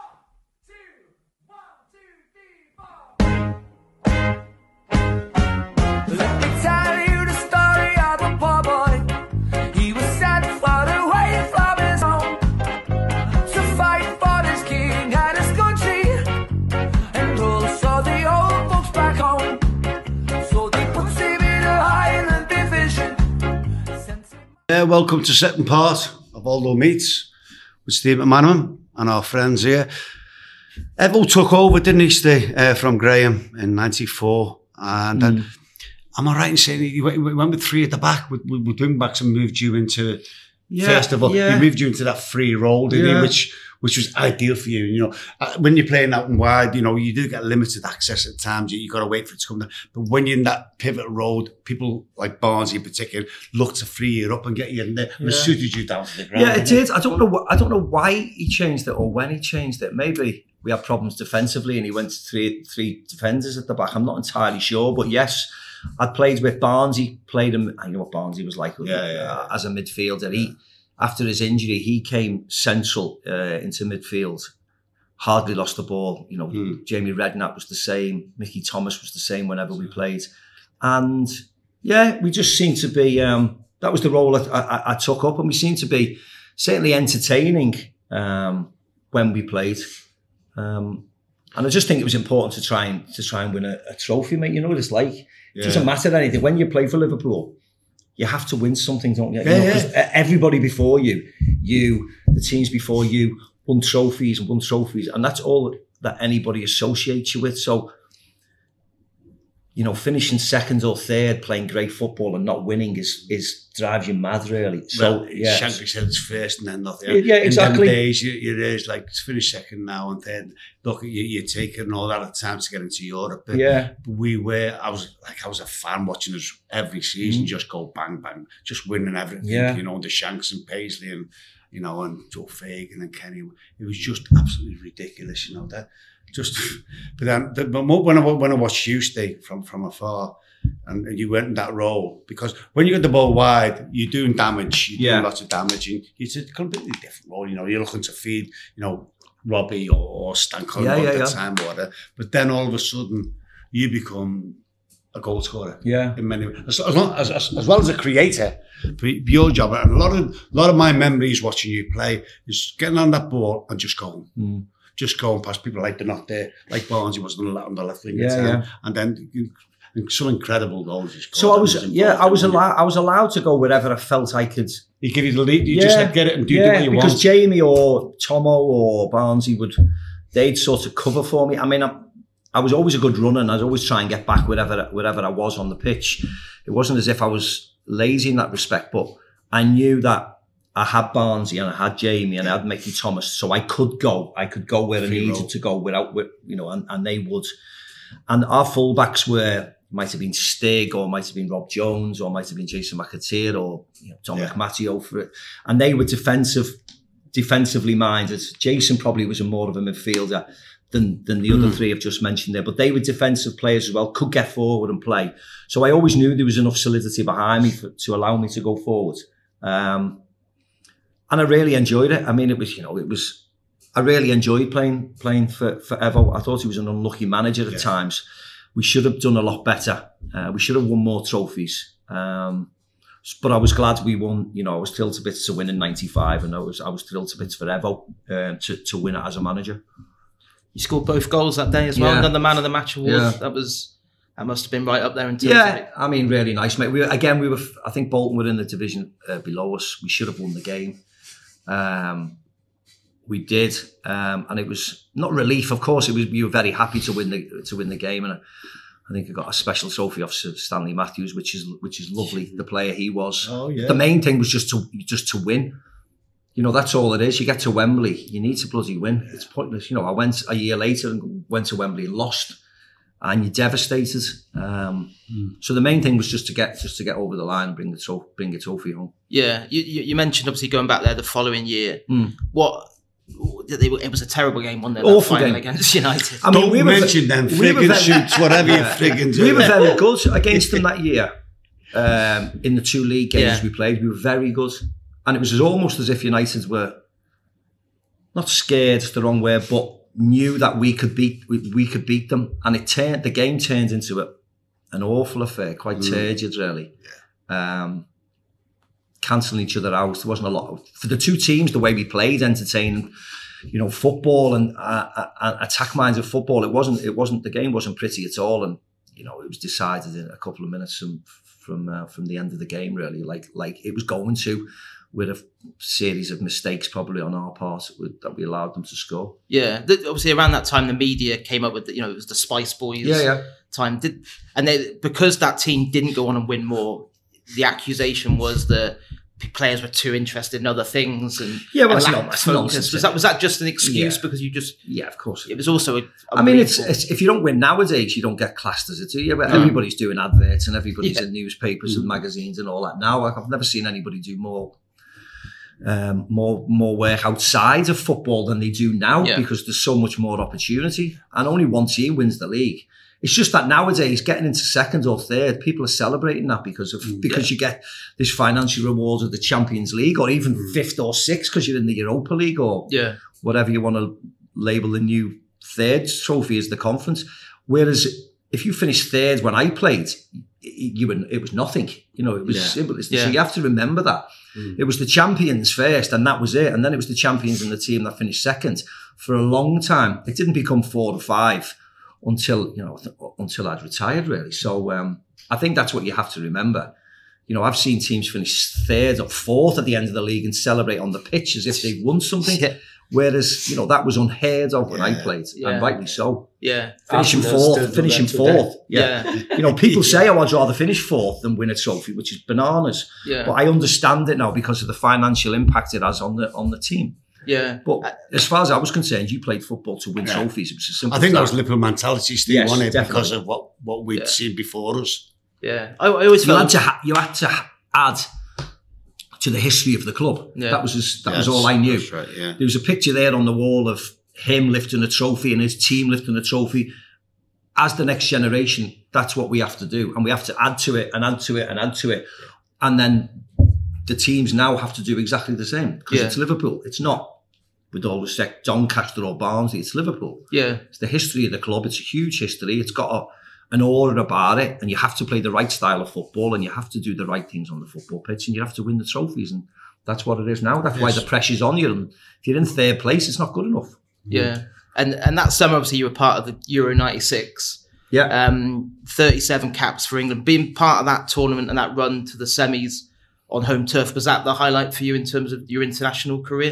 [SPEAKER 5] 2, 1, 2, 3, 4. Let me tell you the story of a poor boy. He was sent far away from his home to fight for his king and his country, and also the old folks back home. So they put him in a Highland division.
[SPEAKER 1] Welcome to second part of All Those Meets with Steve McManaman and our friends here. Evo took over, didn't he, Steve, from Graham in '94, and then am I right in saying he went with three at the back with wing backs and moved you into first of all, he moved you into that free role, didn't he? Which was ideal for you. You know, when you're playing out and wide, you know, you do get limited access at times. You got to wait for it to come down. But when you're in that pivot road, people like Barnes in particular look to free you up and get you in there. And it suited you down to the ground.
[SPEAKER 2] Yeah, it did. I don't know why he changed it or when he changed it. Maybe we had problems defensively and he went to three defenders at the back. I'm not entirely sure, but yes, I played with Barnes. He played him. I know what Barnes was like as a midfielder. After his injury, he came central into midfield. Hardly lost the ball. You know, Jamie Redknapp was the same. Mickey Thomas was the same whenever we played. And yeah, we just seemed to be, that was the role I took up. And we seemed to be certainly entertaining when we played. And I just think it was important to try and win a trophy, mate. You know what it's like? It doesn't matter anything. When you play for Liverpool, you have to win something, don't you? Because everybody before you, the teams before you, won trophies, and that's all that anybody associates you with. So, you know, finishing second or third, playing great football and not winning is drives you mad, really. So,
[SPEAKER 1] Shankly said it's first and then nothing.
[SPEAKER 2] Yeah, exactly.
[SPEAKER 1] In them days, you're like, finish second now and then. Look, you're taking all that time to get into Europe. But I was a fan watching us every season just go bang, bang, just winning everything. You know, the Shanks and Paisley and, you know, and Joe Fagan and Kenny. It was just absolutely ridiculous, you know, that. But then when I watched you, Steve, from afar, and you went in that role, because when you get the ball wide, you're doing damage, you're doing lots of damage, and it's a completely different role. You know, you're looking to feed, you know, Robbie or Stan Collins at the time, or whatever. But then all of a sudden, you become a goal scorer.
[SPEAKER 2] Yeah,
[SPEAKER 1] in many ways, as well as a creator. Your job, and a lot of my memories watching you play is getting on that ball and just going. Just going past people like they're not there, like Barnes wasn't on the left wing and then some incredible goals.
[SPEAKER 2] So I was allowed to go wherever I felt I could.
[SPEAKER 1] He give you the lead, you just like get it and do what you want.
[SPEAKER 2] Because Jamie or Tomo or Barnes, they'd sort of cover for me. I mean, I was always a good runner and I'd always try and get back wherever I was on the pitch. It wasn't as if I was lazy in that respect, but I knew that I had Barnsley and I had Jamie and I had Mickey Thomas, so I could go where I needed to go without, you know, and they would. And our fullbacks might have been Stig or might have been Rob Jones or might have been Jason McAteer or, you know, Dominic Matteo for it. And they were defensively minded. Jason probably was more of a midfielder. than the other three I've just mentioned there. But they were defensive players as well, could get forward and play. So I always knew there was enough solidity behind me to allow me to go forward. And I really enjoyed it. I mean, I really enjoyed playing for Evo. I thought he was an unlucky manager at times. We should have done a lot better. We should have won more trophies. But I was glad we won. I was thrilled to bits to win in '95, and I was thrilled to bits for Evo to win it as a manager.
[SPEAKER 3] You scored both goals that day as well. And then the man of the match award. Yeah. That must have been right up there in terms of it.
[SPEAKER 2] I mean, really nice, mate. We were. I think Bolton were in the division below us. We should have won the game. We did, and it was not relief. Of course, we were very happy to win the game, and I think I got a special trophy off Stanley Matthews, which is lovely. The player he was.
[SPEAKER 1] Oh yeah.
[SPEAKER 2] The main thing was just to win. That's all it is. You get to Wembley, you need to bloody win. It's pointless. I went a year later and went to Wembley and lost, and you're devastated. So the main thing was just to get over the line and bring a trophy home.
[SPEAKER 3] Yeah, you mentioned obviously going back there the following year. It was a terrible game, wasn't it?
[SPEAKER 2] Awful game
[SPEAKER 3] against United.
[SPEAKER 1] I mean, mention them friggin' shoots, whatever you friggin' do.
[SPEAKER 2] We were very good against them that year. In the 2 league games we played, we were very good. And it was almost as if United were not scared, it's the wrong word, but knew that we could beat them. And the game turned into an awful affair, quite turgid, really. Cancelling each other out. There wasn't a lot for the two teams. The way we played, entertaining, football and attack-minded football. It wasn't. The game wasn't pretty at all, and it was decided in a couple of minutes from the end of the game. Really, like it was going to, with a series of mistakes probably on our part that we allowed them to score.
[SPEAKER 3] Yeah, obviously around that time the media came up with it was the Spice Boys. Time because that team didn't go on and win more. The accusation was that players were too interested in other things and
[SPEAKER 2] that's nonsense.
[SPEAKER 3] Was that just an excuse because you just
[SPEAKER 2] of course
[SPEAKER 3] it was also
[SPEAKER 2] it's if you don't win nowadays you don't get classed as a team. But everybody's doing adverts and everybody's in newspapers and magazines and all that now. I've never seen anybody do more work outside of football than they do now because there's so much more opportunity and only one team wins the league. It's just that nowadays, getting into second or third, people are celebrating that because you get this financial reward of the Champions League, or even fifth or sixth because you're in the Europa League or whatever you want to label the new third trophy as the conference. Whereas if you finished third when I played, it was nothing. It was simple. So you have to remember that. It was the champions first, and that was it. And then it was the champions and the team that finished second for a long time. It didn't become 4 or 5. Until I'd retired, really. So I think that's what you have to remember. I've seen teams finish third or fourth at the end of the league and celebrate on the pitch as if they've won something. Whereas, that was unheard of when I played, and rightly so.
[SPEAKER 3] Yeah.
[SPEAKER 2] Finishing fourth. Yeah. People say, I'd rather finish fourth than win a trophy, which is bananas. Yeah. But I understand it now because of the financial impact it has on the team.
[SPEAKER 3] Yeah,
[SPEAKER 2] but as far as I was concerned, you played football to win trophies. It was as simple.
[SPEAKER 1] I think that was Liverpool mentality, Steve, wasn't it? Definitely. Because of what we'd seen before us.
[SPEAKER 3] Yeah, I always felt
[SPEAKER 2] you had to add to the history of the club. Yeah. That was all I knew.
[SPEAKER 1] That's right, yeah.
[SPEAKER 2] There was a picture there on the wall of him lifting a trophy and his team lifting a trophy. As the next generation, that's what we have to do, and we have to add to it and add to it and add to it, and then the teams now have to do exactly the same because it's Liverpool. It's not, with all respect, Doncaster or Barnsley. It's Liverpool.
[SPEAKER 3] Yeah. It's
[SPEAKER 2] the history of the club. It's a huge history. It's got an aura about it, and you have to play the right style of football, and you have to do the right things on the football pitch, and you have to win the trophies, and that's what it is now. That's why the pressure's on you, and if you're in third place, it's not good enough.
[SPEAKER 3] Yeah. And that summer, obviously, you were part of the Euro 96.
[SPEAKER 2] Yeah.
[SPEAKER 3] 37 caps for England. Being part of that tournament and that run to the semis on home turf, was that the highlight for you in terms of your international career?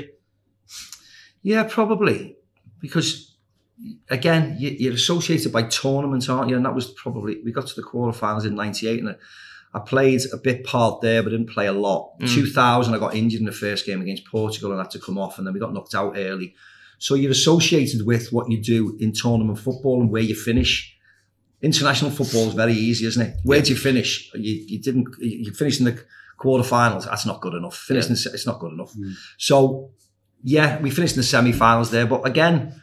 [SPEAKER 2] Yeah, probably. Because, again, you're associated by tournaments, aren't you? And that was probably, we got to the quarterfinals in 98 and I played a bit part there, but didn't play a lot. 2000, I got injured in the first game against Portugal and had to come off, and then we got knocked out early. So you're associated with what you do in tournament football and where you finish. International football is very easy, isn't it? Where do you finish? You finished in the quarterfinals. That's not good enough. It's not good enough. So, yeah, we finished in the semi-finals there. But again,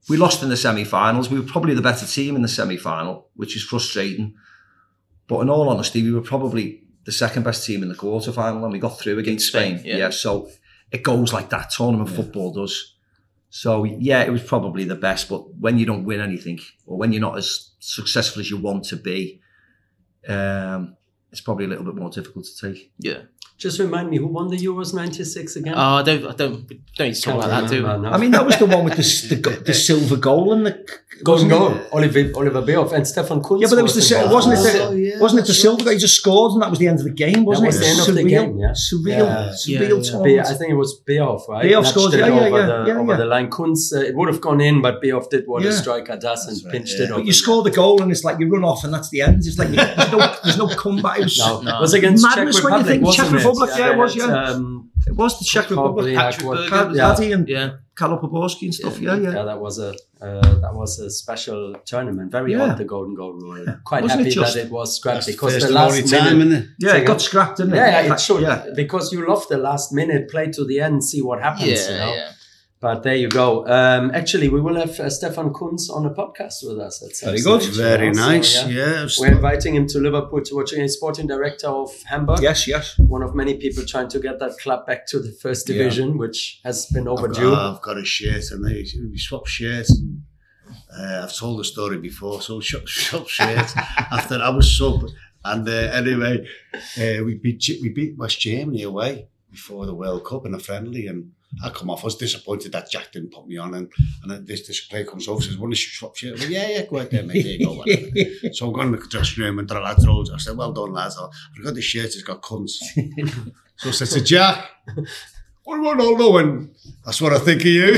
[SPEAKER 2] We lost in the semi-finals. We were probably the better team in the semi-final, which is frustrating. But in all honesty, we were probably the second best team in the quarter-final, and we got through against Spain. Yeah, so it goes like that. Tournament football does. So, yeah, it was probably the best. But when you don't win anything, or when you're not as successful as you want to be, it's probably a little bit more difficult to take.
[SPEAKER 3] Yeah.
[SPEAKER 4] Just remind me, who won the Euros '96 again?
[SPEAKER 3] Oh, I don't need to talk about that, do we?
[SPEAKER 2] I mean, that was the one with the silver goal and the
[SPEAKER 4] golden goal. Oliver Bierhoff and Stefan Kuntz.
[SPEAKER 2] Yeah, but it was wasn't it the silver goal? He just scored, and that was the end of the game, wasn't it?
[SPEAKER 4] That was the end of the game. Yeah.
[SPEAKER 2] Surreal tournament.
[SPEAKER 4] I think it was Bierhoff, right?
[SPEAKER 2] Bierhoff scored
[SPEAKER 4] over the line. Kuntz, it would have gone in, but Bierhoff did what a striker does and pinched it.
[SPEAKER 2] But you score the goal, and it's like you run off, and that's the end. It's like there's no comeback. It
[SPEAKER 4] was against
[SPEAKER 2] madness
[SPEAKER 4] Czech
[SPEAKER 2] when you think Czech Republic.
[SPEAKER 4] Yeah,
[SPEAKER 2] it was. It was the Czech Republic. Paddy and Karol Poborski and stuff. Yeah.
[SPEAKER 4] That was a special tournament. Very odd, the golden goal rule. Quite
[SPEAKER 2] Wasn't
[SPEAKER 4] happy that it was scrapped because the last
[SPEAKER 1] minute.
[SPEAKER 2] Yeah, it got scrapped, didn't it?
[SPEAKER 4] Yeah, it should. Because you love the last minute, play to the end, see what happens. Yeah. But there you go. Actually, we will have Stefan Kuntz on a podcast with us.
[SPEAKER 2] Very good.
[SPEAKER 1] Very nice.
[SPEAKER 4] So,
[SPEAKER 1] yeah.
[SPEAKER 4] We're inviting him to Liverpool to watch. He's sporting director of Hamburg.
[SPEAKER 2] Yes.
[SPEAKER 4] One of many people trying to get that club back to the first division, which has been overdue.
[SPEAKER 1] I've got a shirt, and we swapped shirts. And, I've told the story before. So swapped shirts after I was so. And anyway, we beat West Germany away before the World Cup in a friendly, and I come off. I was disappointed that Jack didn't put me on, and this player comes over and says, "Want to swap shit?" Well, yeah, go out there, mate. There you go. Whatever. So I'm going to the dressing room, and the lads rolls. I said, "Well done, lads. I've got the shirt. It's got cunts." So I said to Jack, "What do I not know?" And that's what I think of you.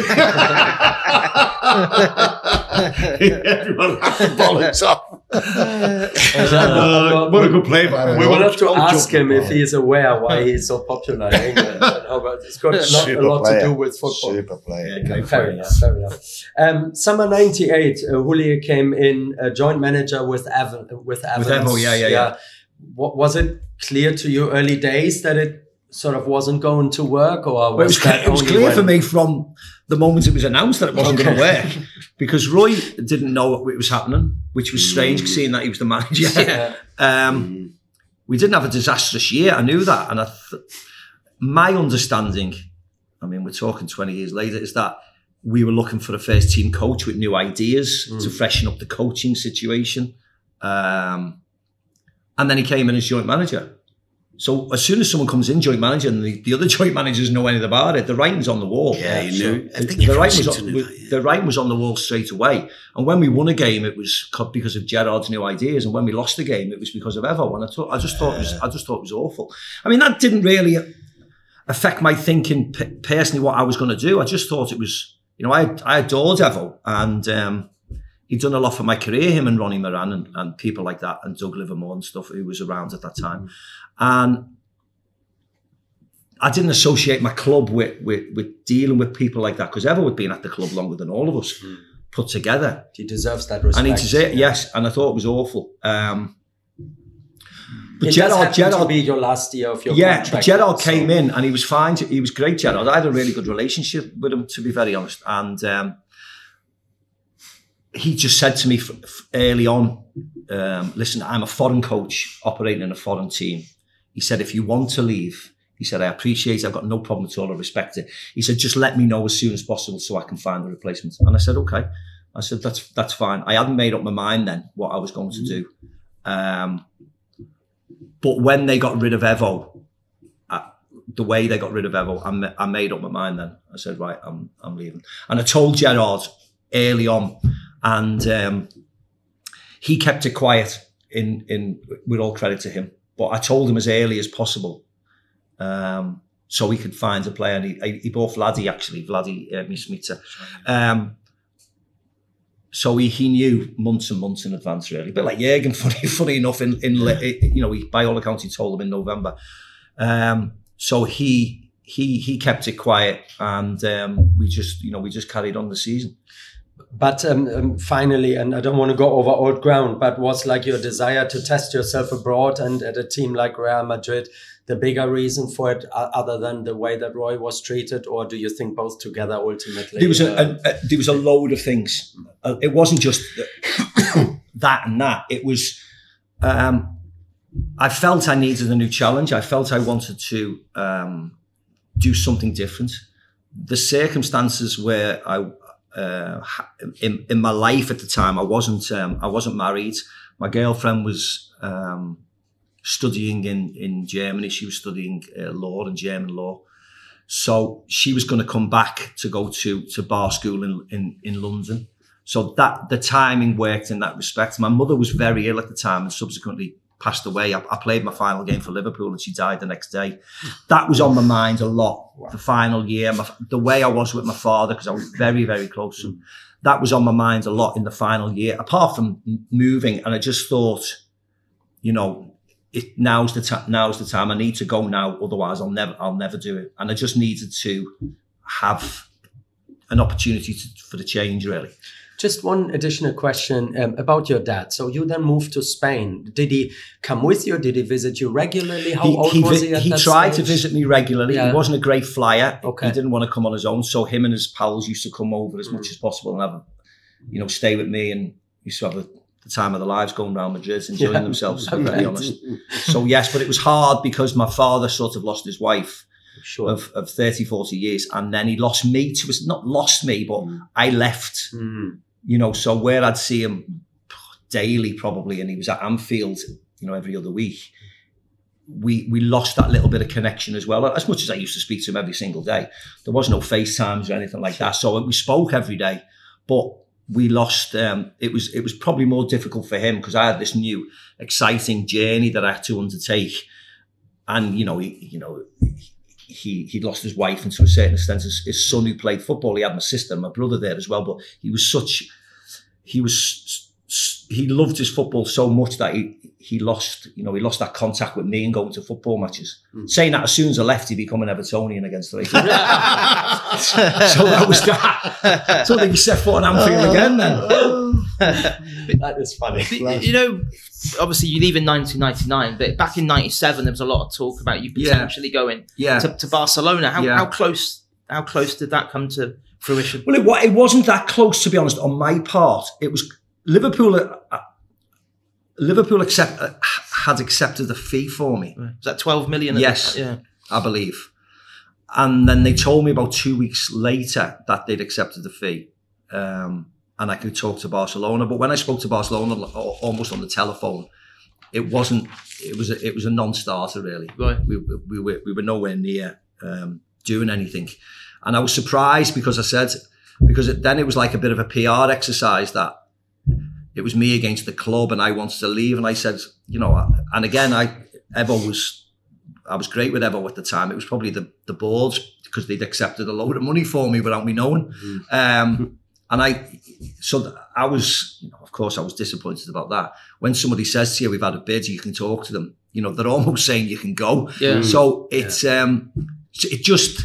[SPEAKER 1] Everyone laughed the bollocks off. What a good play by him.
[SPEAKER 4] We will have to ask him if he is aware why he's so popular in England. It's got a lot to do with football.
[SPEAKER 1] Super player.
[SPEAKER 4] Yeah, fair enough. Summer '98, Houllier came in, joint manager with Evans.
[SPEAKER 2] With Evo, yeah.
[SPEAKER 4] What was it clear to you early days that it sort of wasn't going to work, or was
[SPEAKER 2] it was clear for me from the moment it was announced that it wasn't going to work, because Roy didn't know what was happening, which was strange, seeing that he was the manager. We didn't have a disastrous year. I knew that, and my understanding, I mean, we're talking 20 years later, is that we were looking for a first team coach with new ideas to freshen up the coaching situation, and then he came in as joint manager. So as soon as someone comes in joint manager and the other joint managers know anything about it, the writing's on the wall.
[SPEAKER 1] Yeah, you knew.
[SPEAKER 2] The writing was on the wall straight away. And when we won a game, it was because of Gerrard's new ideas. And when we lost the game, it was because of Evo. And I just thought it was awful. I mean, that didn't really affect my thinking personally what I was going to do. I just thought it was, I adored Evo, and he'd done a lot for my career, him and Ronnie Moran and people like that, and Doug Livermore and stuff, who was around at that time. And I didn't associate my club with dealing with people like that, because Evo had been at the club longer than all of us put together.
[SPEAKER 4] He deserves that respect.
[SPEAKER 2] Yes, and I thought it was awful. But
[SPEAKER 4] Gerrard to be your last year of your contract.
[SPEAKER 2] Yeah, Gerrard came in and he was fine. He was great, Gerrard. I had a really good relationship with him, to be very honest. And he just said to me early on, listen, I'm a foreign coach operating in a foreign team. He said, if you want to leave, he said, I appreciate it. I've got no problem at all. I respect it. He said, just let me know as soon as possible so I can find a replacement. And I said, okay. I said, that's fine. I hadn't made up my mind then what I was going to do. But when they got rid of Evo, the way they got rid of Evo, I made up my mind then. I said, right, I'm leaving. And I told Gerrard early on, and he kept it quiet with all credit to him. But I told him as early as possible, so he could find a player. And he bought Vladi Mismica. So he knew months and months in advance, really. A bit like Jürgen, funny enough, by all accounts, he told him in November. So he kept it quiet, and we just carried on the season.
[SPEAKER 4] But finally, and I don't want to go over old ground, but was like your desire to test yourself abroad and at a team like Real Madrid, the bigger reason for it, other than the way that Roy was treated, or do you think both together ultimately?
[SPEAKER 2] There was a load of things. It wasn't just that and that. It was. I felt I needed a new challenge. I felt I wanted to do something different. The circumstances where I in my life at the time, I wasn't married. My girlfriend was studying in Germany. She was studying law and German law. So she was going to come back to go to bar school in London. So that the timing worked in that respect. My mother was very ill at the time and subsequently passed away. I played my final game for Liverpool and she died the next day. That was on my mind a lot. Wow. The final year, the way I was with my father, because I was very, very close to him. That was on my mind a lot in the final year, apart from moving. And I just thought, now's the time. I need to go now. Otherwise I'll never do it. And I just needed to have an opportunity for the change, really.
[SPEAKER 4] Just one additional question about your dad. So you then moved to Spain. Did he come with you? Did he visit you regularly? How old was he at that stage? He
[SPEAKER 2] tried to visit me regularly. Yeah. He wasn't a great flyer.
[SPEAKER 4] Okay.
[SPEAKER 2] He didn't want to come on his own. So him and his pals used to come over as much as possible and have, stay with me, and used to have the time of their lives going around Madrid, enjoying themselves, to be very honest. So yes, but it was hard because my father sort of lost his wife. Sure. Of 30, 40 years. And then he lost me. Not lost me, but I left, so where I'd see him daily probably, and he was at Anfield, every other week, we lost that little bit of connection as well. As much as I used to speak to him every single day, there was no FaceTimes or anything like that. So we spoke every day, but we lost, it was probably more difficult for him because I had this new exciting journey that I had to undertake. And, He lost his wife, and to a certain extent his son who played football. He had my sister and my brother there as well, but he loved his football so much that he lost that contact with me and going to football matches. Saying that, as soon as I left, he became an Evertonian against the So that was that. So I think he set foot on Anfield again then.
[SPEAKER 4] That is funny.
[SPEAKER 3] Obviously you leave in 1999, but back in 97 there was a lot of talk about you potentially going to Barcelona. How close did that come to fruition?
[SPEAKER 2] Well, it wasn't that close, to be honest, on my part. It was Liverpool had accepted the fee for me.
[SPEAKER 3] Was that 12 million?
[SPEAKER 2] Yes, I believe. And then they told me about 2 weeks later that they'd accepted the fee. And I could talk to Barcelona. But when I spoke to Barcelona almost on the telephone, it was a non-starter, really.
[SPEAKER 3] Right.
[SPEAKER 2] We were nowhere near doing anything. And I was surprised because then it was like a bit of a PR exercise that it was me against the club and I wanted to leave. And I said, and again, I was great with Evo at the time. It was probably the boards, because they'd accepted a load of money for me without me knowing. And I was, of course, I was disappointed about that. When somebody says to you, we've had a bid, you can talk to them, they're almost saying you can go.
[SPEAKER 3] Yeah.
[SPEAKER 2] So it's, it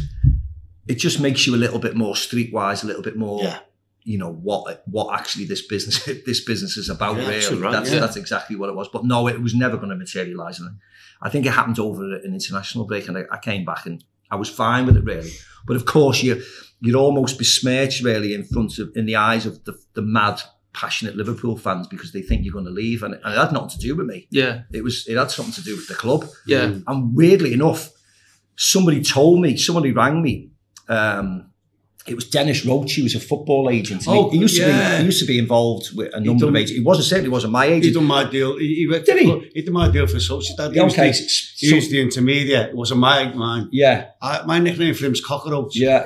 [SPEAKER 2] just makes you a little bit more streetwise, a little bit more, what actually this business is about, really. Right, that's exactly what it was. But no, it was never going to materialise. And I think it happened over an international break, and I came back and I was fine with it, really. But of course, you'd almost besmirched, really, in the eyes of the mad, passionate Liverpool fans, because they think you're going to leave, and it had nothing to do with me.
[SPEAKER 3] Yeah,
[SPEAKER 2] it had something to do with the club.
[SPEAKER 3] Yeah,
[SPEAKER 2] and weirdly enough, somebody rang me. It was Dennis Roach. He was a football agent. He used to be involved with a number of agents. He certainly wasn't my agent.
[SPEAKER 1] He done my deal. He did my deal for Sociedad. He was the intermediate. It wasn't mine.
[SPEAKER 2] Yeah.
[SPEAKER 1] My nickname for him is Cockroach.
[SPEAKER 2] Yeah.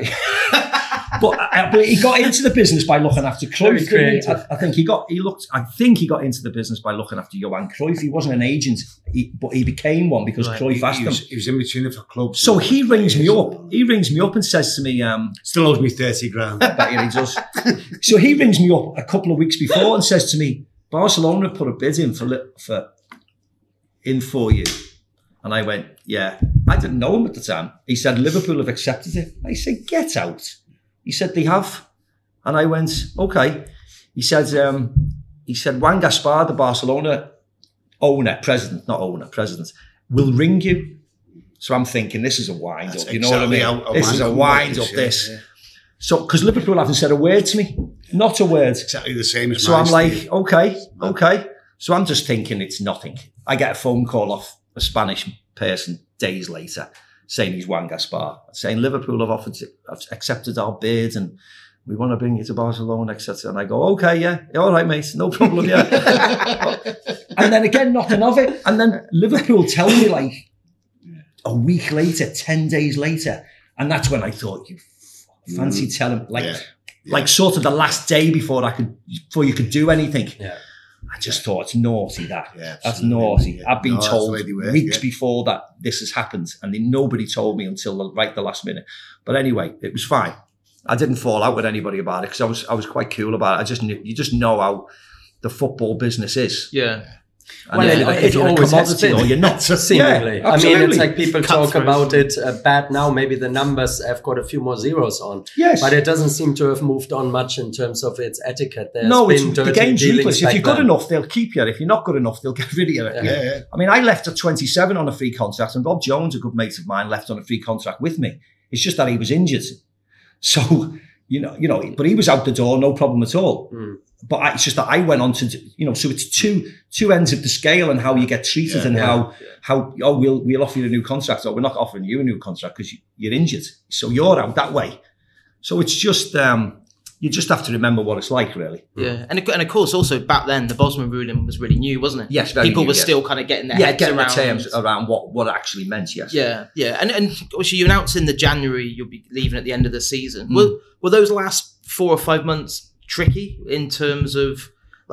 [SPEAKER 2] But he got into the business by looking after Cruyff. I think he got into the business by looking after Johan Cruyff. He wasn't an agent, but he became one because Cruyff asked him.
[SPEAKER 1] He was in between it for clubs.
[SPEAKER 2] So he rings me up and says to me,
[SPEAKER 1] still owes me 30 grand.
[SPEAKER 2] I bet he does. So he rings me up a couple of weeks before and says to me, Barcelona have put a bid in for you. And I went, yeah. I didn't know him at the time. He said, Liverpool have accepted it. I said, get out. He said, they have. And I went, okay. He said, Juan Gaspar, the Barcelona president, will ring you So I'm thinking, this is a wind-up, you know what I mean? This is a wind-up, this. Yeah. So, because Liverpool haven't said a word to me. Not a word.
[SPEAKER 1] It's exactly the same as
[SPEAKER 2] so I'm like, okay. So I'm just thinking it's nothing. I get a phone call off a Spanish person days later saying he's Juan Gaspar, saying Liverpool have accepted our bid and we want to bring you to Barcelona, etc. And I go, okay, yeah, all right, mate, no problem, yeah. And then again, nothing of it. And then Liverpool tell me like a week later, 10 days later. And that's when I thought, you fancy telling, like sort of the last day before you could do anything. Yeah. I just thought it's naughty that. Yeah, that's naughty. Yeah. I've been told weeks before that this has happened, and nobody told me until the last minute. But anyway, it was fine. I didn't fall out with anybody about it because I was quite cool about it. You just know how the football business is.
[SPEAKER 3] Yeah.
[SPEAKER 2] And well, it always has been. Or you're not.
[SPEAKER 4] Seemingly. Yeah, I mean, it's like people talk about it bad now. Maybe the numbers have got a few more zeros on.
[SPEAKER 2] Yes.
[SPEAKER 4] But it doesn't seem to have moved on much in terms of its etiquette. There's
[SPEAKER 2] the game's ruthless. If you're good enough, they'll keep you. If you're not good enough, they'll get rid of you.
[SPEAKER 1] Yeah.
[SPEAKER 2] I mean, I left at 27 on a free contract, and Bob Jones, a good mate of mine, left on a free contract with me. It's just that he was injured. So, you know, but he was out the door, no problem at all. Mm. But it's just that I went on to, so it's two ends of the scale and how you get treated how we'll offer you a new contract, or we're not offering you a new contract because you're injured. So you're out that way. So it's just, you just have to remember what it's like, really.
[SPEAKER 3] Yeah. And of course, also back then, the Bosman ruling was really new, wasn't it?
[SPEAKER 2] Yes, very
[SPEAKER 3] People
[SPEAKER 2] new,
[SPEAKER 3] were still kind of getting their heads
[SPEAKER 2] getting
[SPEAKER 3] around.
[SPEAKER 2] the terms around what it actually meant, yes.
[SPEAKER 3] Yeah, yeah. And obviously you announced in the January you'll be leaving at the end of the season. Mm. Were those last 4 or 5 months tricky in terms of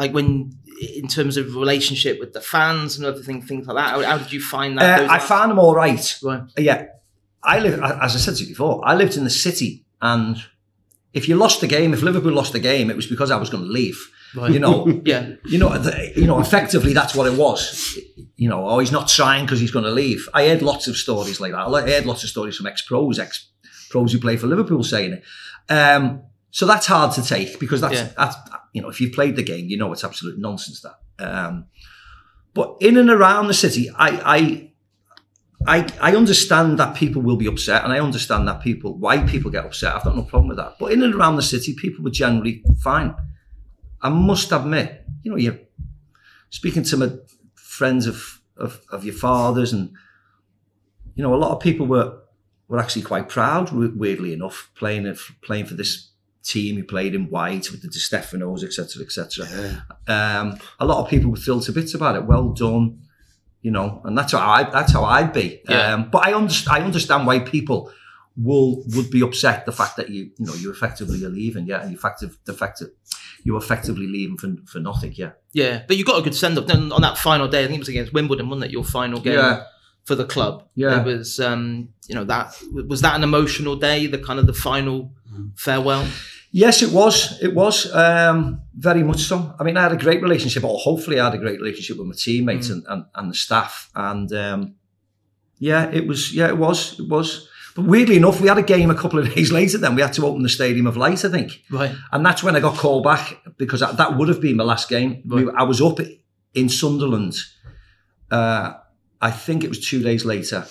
[SPEAKER 3] relationship with the fans and other things like that? How did you find that?
[SPEAKER 2] I found them all right. Yeah. As I said to you before, I lived in the city, and if Liverpool lost the game, it was because I was going to leave. Right.
[SPEAKER 3] Yeah.
[SPEAKER 2] Effectively that's what it was. He's not trying because he's going to leave. I heard lots of stories like that. I heard lots of stories from ex-pros who play for Liverpool saying it. So that's hard to take because that's if you've played the game, it's absolute nonsense that. But in and around the city, I understand that people will be upset, and I understand that why people get upset. I've got no problem with that. But in and around the city, people were generally fine. I must admit, you're speaking to my friends of your fathers, and a lot of people were actually quite proud, weirdly enough, playing for this team who played in white with the Di Stefanos, etc., etc. Yeah. A lot of people were thrilled to bits about it. Well done, and that's how I'd be. Yeah. But I understand why people would be upset the fact that you effectively are leaving, and you're effectively leaving for nothing,
[SPEAKER 3] Yeah, but you got a good send up on that final day. I think it was against Wimbledon, wasn't it? Your final game for the club.
[SPEAKER 2] Yeah,
[SPEAKER 3] it was. Was that an emotional day? The final farewell.
[SPEAKER 2] Yes, it was. It was very much so. I mean, I had a great relationship, or hopefully I had a great relationship with my teammates and the staff. And it was. But weirdly enough, we had a game a couple of days later then. We had to open the Stadium of Light, I think.
[SPEAKER 3] Right.
[SPEAKER 2] And that's when I got called back, because that would have been my last game. Right. I was up in Sunderland. I think it was 2 days later.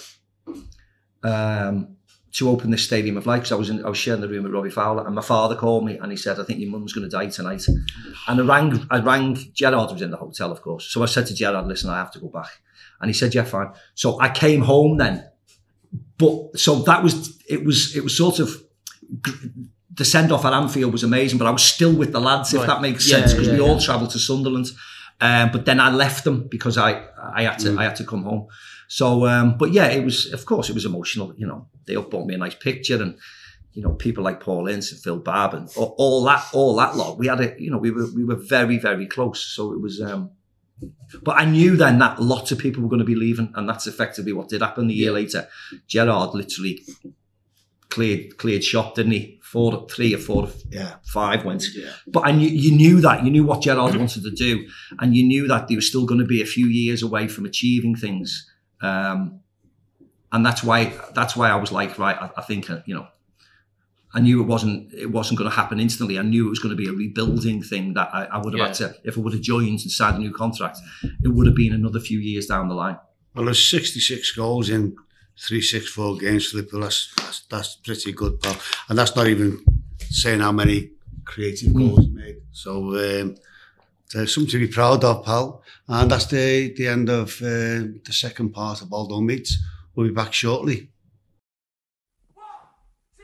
[SPEAKER 2] To open this Stadium of Light, because I was sharing the room with Robbie Fowler, and my father called me and he said, I think your mum's going to die tonight. And I rang Gerard, was in the hotel, of course. So I said to Gerard, listen, I have to go back. And he said, yeah, fine. So I came home then. But so it was sort of, the send off at Anfield was amazing, but I was still with the lads, if that makes sense, because we all travelled to Sunderland. But then I left them because I had to come home. So, it was, of course, it was emotional. They bought me a nice picture, and people like Paul Ince and Phil Babb and all that lot. We had we were very, very close. So it was. But I knew then that lots of people were going to be leaving, and that's effectively what did happen. The year later, Gerard literally cleared shop, didn't he? 4 or 5 went. Yeah. But you knew that. You knew what Gerard wanted to do, and you knew that they were still going to be a few years away from achieving things. And that's why I was like, right, I think, I knew it wasn't going to happen instantly. I knew it was going to be a rebuilding thing that I would have had to, if I would have joined and signed a new contract, it would have been another few years down the line.
[SPEAKER 1] Well, there's 66 goals in 364 games for Liverpool. That's pretty good, pal. And that's not even saying how many creative goals he made. So there's something to be proud of, pal. And that's the end of the second part of Aldo Meets. We'll be back shortly.
[SPEAKER 5] 1, 2,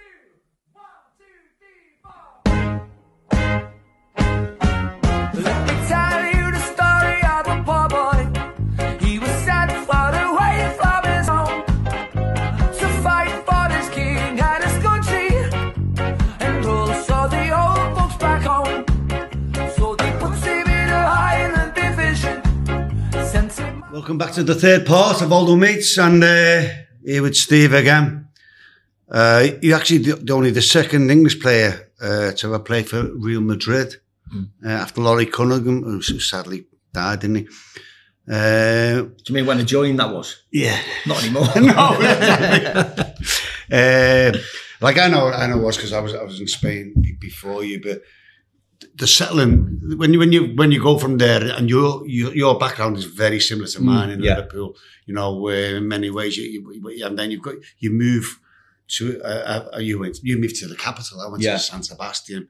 [SPEAKER 5] 1, 2, 3, 4. Let me tell you the story of a poor boy. He was sent far away from his home to fight for his king and his country, and also the old folks back home. So they put him in a Highland division. Sent him.
[SPEAKER 1] Welcome back to the third part of Aldo Meets, and here with Steve again. You're actually only the second English player to ever play for Real Madrid after Laurie Cunningham, who sadly died, didn't he?
[SPEAKER 2] Do you mean when I joined that was?
[SPEAKER 1] Yeah.
[SPEAKER 2] Not anymore.
[SPEAKER 1] No. Like I know it was because I was in Spain before you, but the settling when you go from there, and your background is very similar to mine in Liverpool. You know, in many ways, and then you move to you moved to the capital. I went to San Sebastian.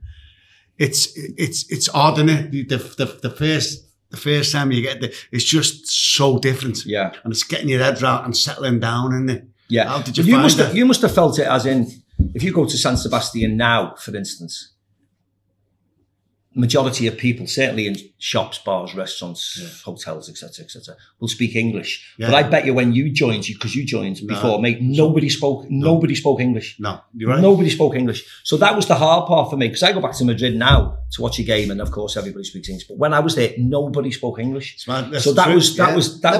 [SPEAKER 1] It's odd, isn't it? The first time you get there, it's just so different.
[SPEAKER 2] Yeah,
[SPEAKER 1] and it's getting your head around and settling down, isn't it?
[SPEAKER 2] Yeah.
[SPEAKER 1] How did you find it?
[SPEAKER 2] You must have felt it as in, if you go to San Sebastian now, for instance, majority of people, certainly in shops, bars, restaurants, hotels, etc., will speak English. Yeah. But I bet you when you joined, because you joined before, mate, nobody spoke English.
[SPEAKER 1] No, you're right.
[SPEAKER 2] Nobody spoke English. So that was the hard part for me, because I go back to Madrid now to watch a game, and of course everybody speaks English. But when I was there, nobody spoke English. So that was the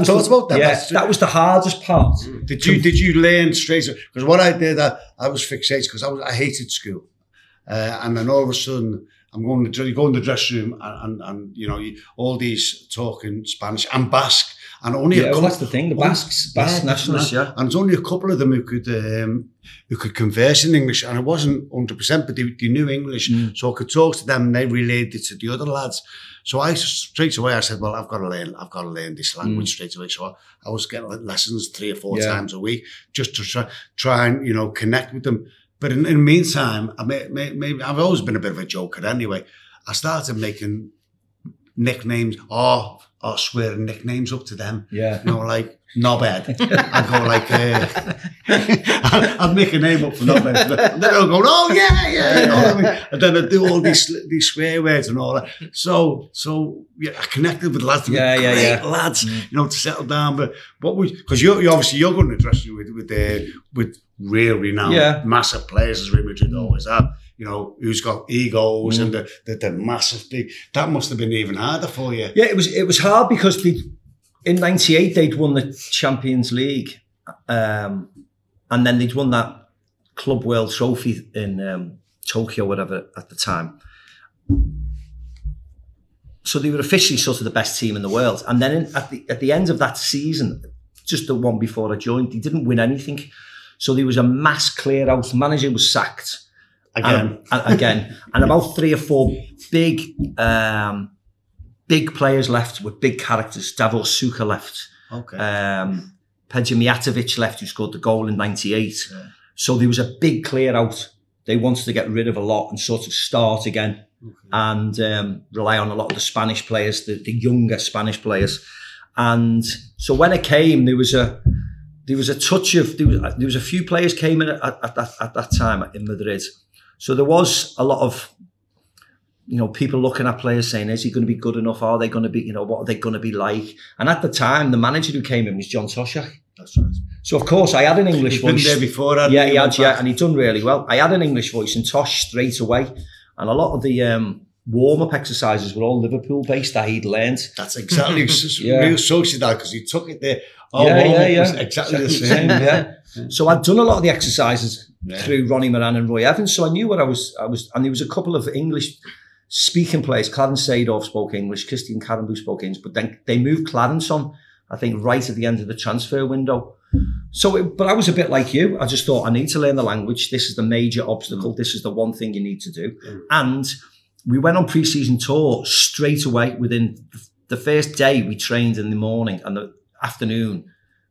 [SPEAKER 2] hardest part.
[SPEAKER 1] Did you learn straight? Because what I did, I was fixated because I hated school, and then all of a sudden, you go in the dressing room and you know, all these talking Spanish and Basque, and only a couple,
[SPEAKER 2] that's the thing, the Basque nationalists, and
[SPEAKER 1] there's only a couple of them who could converse in English, and it wasn't 100%, but they knew English, so I could talk to them, and they relayed it to the other lads. So straight away I said, well, I've got to learn this language straight away. So I was getting lessons 3 or 4 times a week just to try and, you know, connect with them. But in the meantime, maybe I've always been a bit of a joker anyway. I started making nicknames or swearing nicknames up to them. Yeah. You know, like Knobhead. I'd go like, I'd make a name up for Knobhead. And then they'll go, oh yeah. You know what I mean? And then I'd do all these swear words and all that. So yeah, I connected with lads. Lads, you know, to settle down. But because you're obviously you're going to dress you with real renowned, massive players as Real Madrid always have. You know, who's got egos and the massive big. That must have been even harder for you.
[SPEAKER 2] Yeah, it was hard because in '98 they'd won the Champions League, and then they'd won that Club World Trophy in Tokyo, whatever, at the time. So they were officially sort of the best team in the world. And then at the end of that season, just the one before I joined, they didn't win anything. So there was a mass clear out. The manager was sacked. Again. And about 3 or 4 big players left with big characters. Davor Suker left. Okay. Peja Mijatovic left, who scored the goal in '98. Yeah. So there was a big clear out. They wanted to get rid of a lot and sort of start again and rely on a lot of the Spanish players, the younger Spanish players. And so when it came, there was a touch of there was a few players came in at that time in Madrid. So there was a lot of, you know, people looking at players saying, is he going to be good enough? Are they going to be, you know, what are they going to be like? And at the time, the manager who came in was John Toshack.
[SPEAKER 1] That's right.
[SPEAKER 2] So, of course, I had an English voice.
[SPEAKER 1] Been there before, hadn't
[SPEAKER 2] he had, and he'd done really well. I had an English voice, and Tosh straight away. And a lot of the warm-up exercises were all Liverpool-based that he'd learned.
[SPEAKER 1] That's exactly real Sociedad, because he took it there. Was exactly the same.
[SPEAKER 2] So I'd done a lot of the exercises through Ronnie Moran and Roy Evans, so I knew what I was, and there was a couple of English-speaking players. Clarence Seedorf spoke English, Christian Karambou spoke English, but then they moved Clarence on, I think, right at the end of the transfer window. But I was a bit like you. I just thought, I need to learn the language. This is the major obstacle. This is the one thing you need to do. And we went on pre-season tour straight away. Within the first day, we trained in the morning, and the afternoon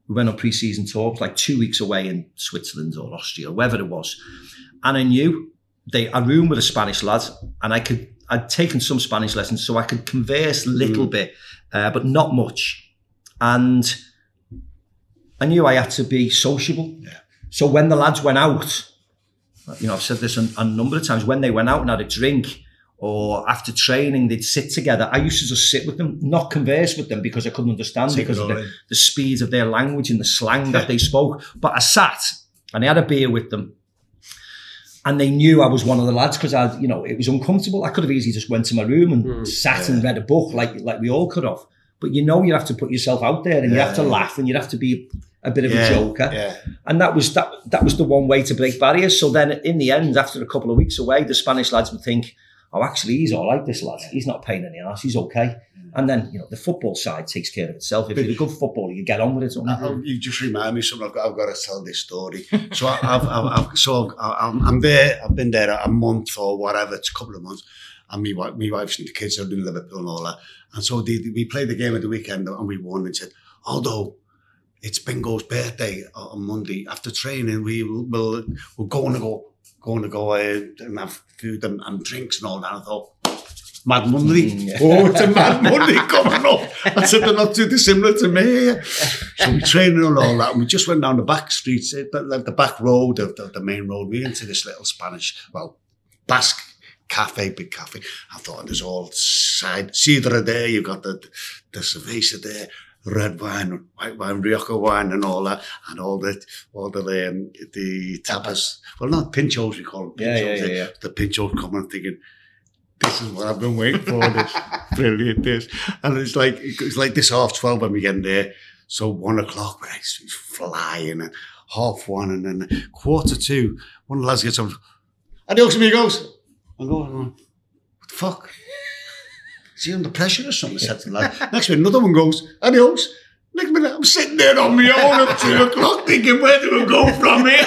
[SPEAKER 2] We went on pre-season talks, like 2 weeks away in Switzerland or Austria, wherever it was. And I knew I roomed with a Spanish lad, and I'd taken some Spanish lessons, so I could converse a little bit, but not much. And I knew I had to be sociable.
[SPEAKER 1] Yeah.
[SPEAKER 2] So when the lads went out, I've said this a number of times, when they went out and had a drink, or after training, they'd sit together. I used to just sit with them, not converse with them because I couldn't understand because of the speed of their language and the slang that they spoke. But I sat and I had a beer with them. And they knew I was one of the lads because it was uncomfortable. I could have easily just went to my room and sat and read a book like we all could have. But you have to put yourself out there and you have to laugh and you have to be a bit of a joker. Yeah. And that was the one way to break barriers. So then in the end, after a couple of weeks away, the Spanish lads would think, oh, actually, he's all right, this lad. He's not a pain in the arse. He's okay. And then, the football side takes care of itself. If you're a good footballer, you get on with it.
[SPEAKER 1] You just remind me of something. I've got to tell this story. So I'm there. I've been there a month or whatever. It's a couple of months. And my wife's and the kids are in Liverpool and all that. And so we played the game at the weekend and we won and said, although it's Bingo's birthday on Monday, after training, we're going to go and have food and drinks and all that. I thought, Mad Monday. Oh, it's a Mad Monday coming up. I said, they're not too dissimilar to me. So we trained and all that. And we just went down the back streets, the back road of the main road. We went to this little Basque cafe, big cafe. I thought there's all Sidra there. You've got the cerveza there, red wine, white wine, Rioja wine and all that. And all the tapas. Well, not pinchos, we call them pinchos. Yeah. The pinchos coming thinking, this is what I've been waiting for. This brilliant, this, and it's like this 12:30 when we get in there. So 1 o'clock, it's flying, and 1:30, and then 1:45. One of the lads gets up. Adios, amigos. I go, what the fuck? Is he under pressure or something? I said to the lad. Next minute, another one goes, adios. Next minute, I'm sitting there on my own at 2 o'clock thinking, where do we go from here?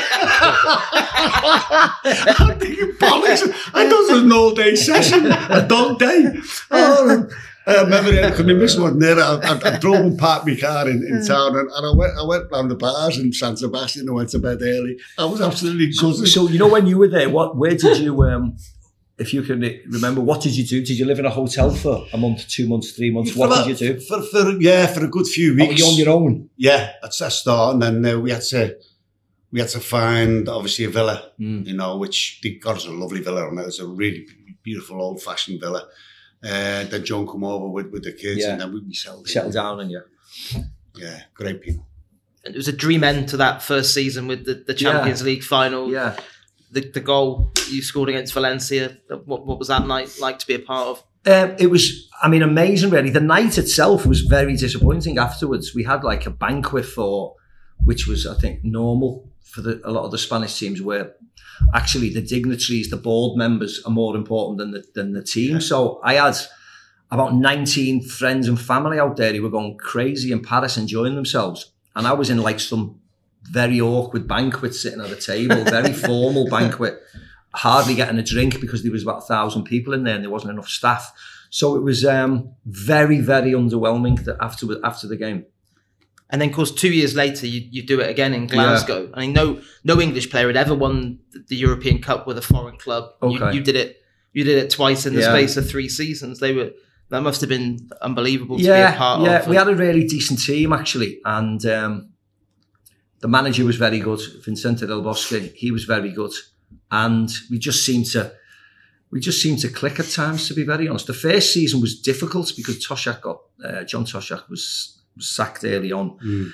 [SPEAKER 1] I'm thinking, bollocks. I thought it was an all-day session, a dog day. Oh, I remember I couldn't miss one there. I drove and parked my car in town and I went round the bars in San Sebastian and went to bed early. I was absolutely buzzing.
[SPEAKER 2] So, when you were there, where did you... if you can remember, what did you do? Did you live in a hotel for a month, 2 months, 3 months? What did you do?
[SPEAKER 1] For a good few weeks.
[SPEAKER 2] Oh, were you on your own?
[SPEAKER 1] Yeah, that's a start. And then we had to find, obviously, a villa, which they got us a lovely villa. And it was a really beautiful, old-fashioned villa. Then John come over with the kids and then we settled
[SPEAKER 2] down and
[SPEAKER 1] Yeah, great people.
[SPEAKER 3] And it was a dream end to that first season with the Champions League final.
[SPEAKER 2] Yeah.
[SPEAKER 3] The goal you scored against Valencia, what was that night like to be a part of?
[SPEAKER 2] It was, amazing really. The night itself was very disappointing afterwards. We had like a banquet which was, I think, normal for a lot of the Spanish teams, where actually the dignitaries, the board members are more important than the team. Yeah. So I had about 19 friends and family out there who were going crazy in Paris, enjoying themselves. And I was in like some very awkward banquet sitting at a table, very formal banquet, hardly getting a drink because there was about 1,000 people in there and there wasn't enough staff. So it was very, very underwhelming after the game.
[SPEAKER 3] And then, of course, 2 years later, you do it again in Glasgow. Yeah. I mean, no English player had ever won the European Cup with a foreign club. Okay. You did it twice in the space of 3 seasons. That must have been unbelievable to be a part of.
[SPEAKER 2] Yeah, we had a really decent team actually, and the manager was very good, Vicente Del Bosque. He was very good, and we just seemed to click at times. To be very honest, the first season was difficult because John Toshack was sacked early on.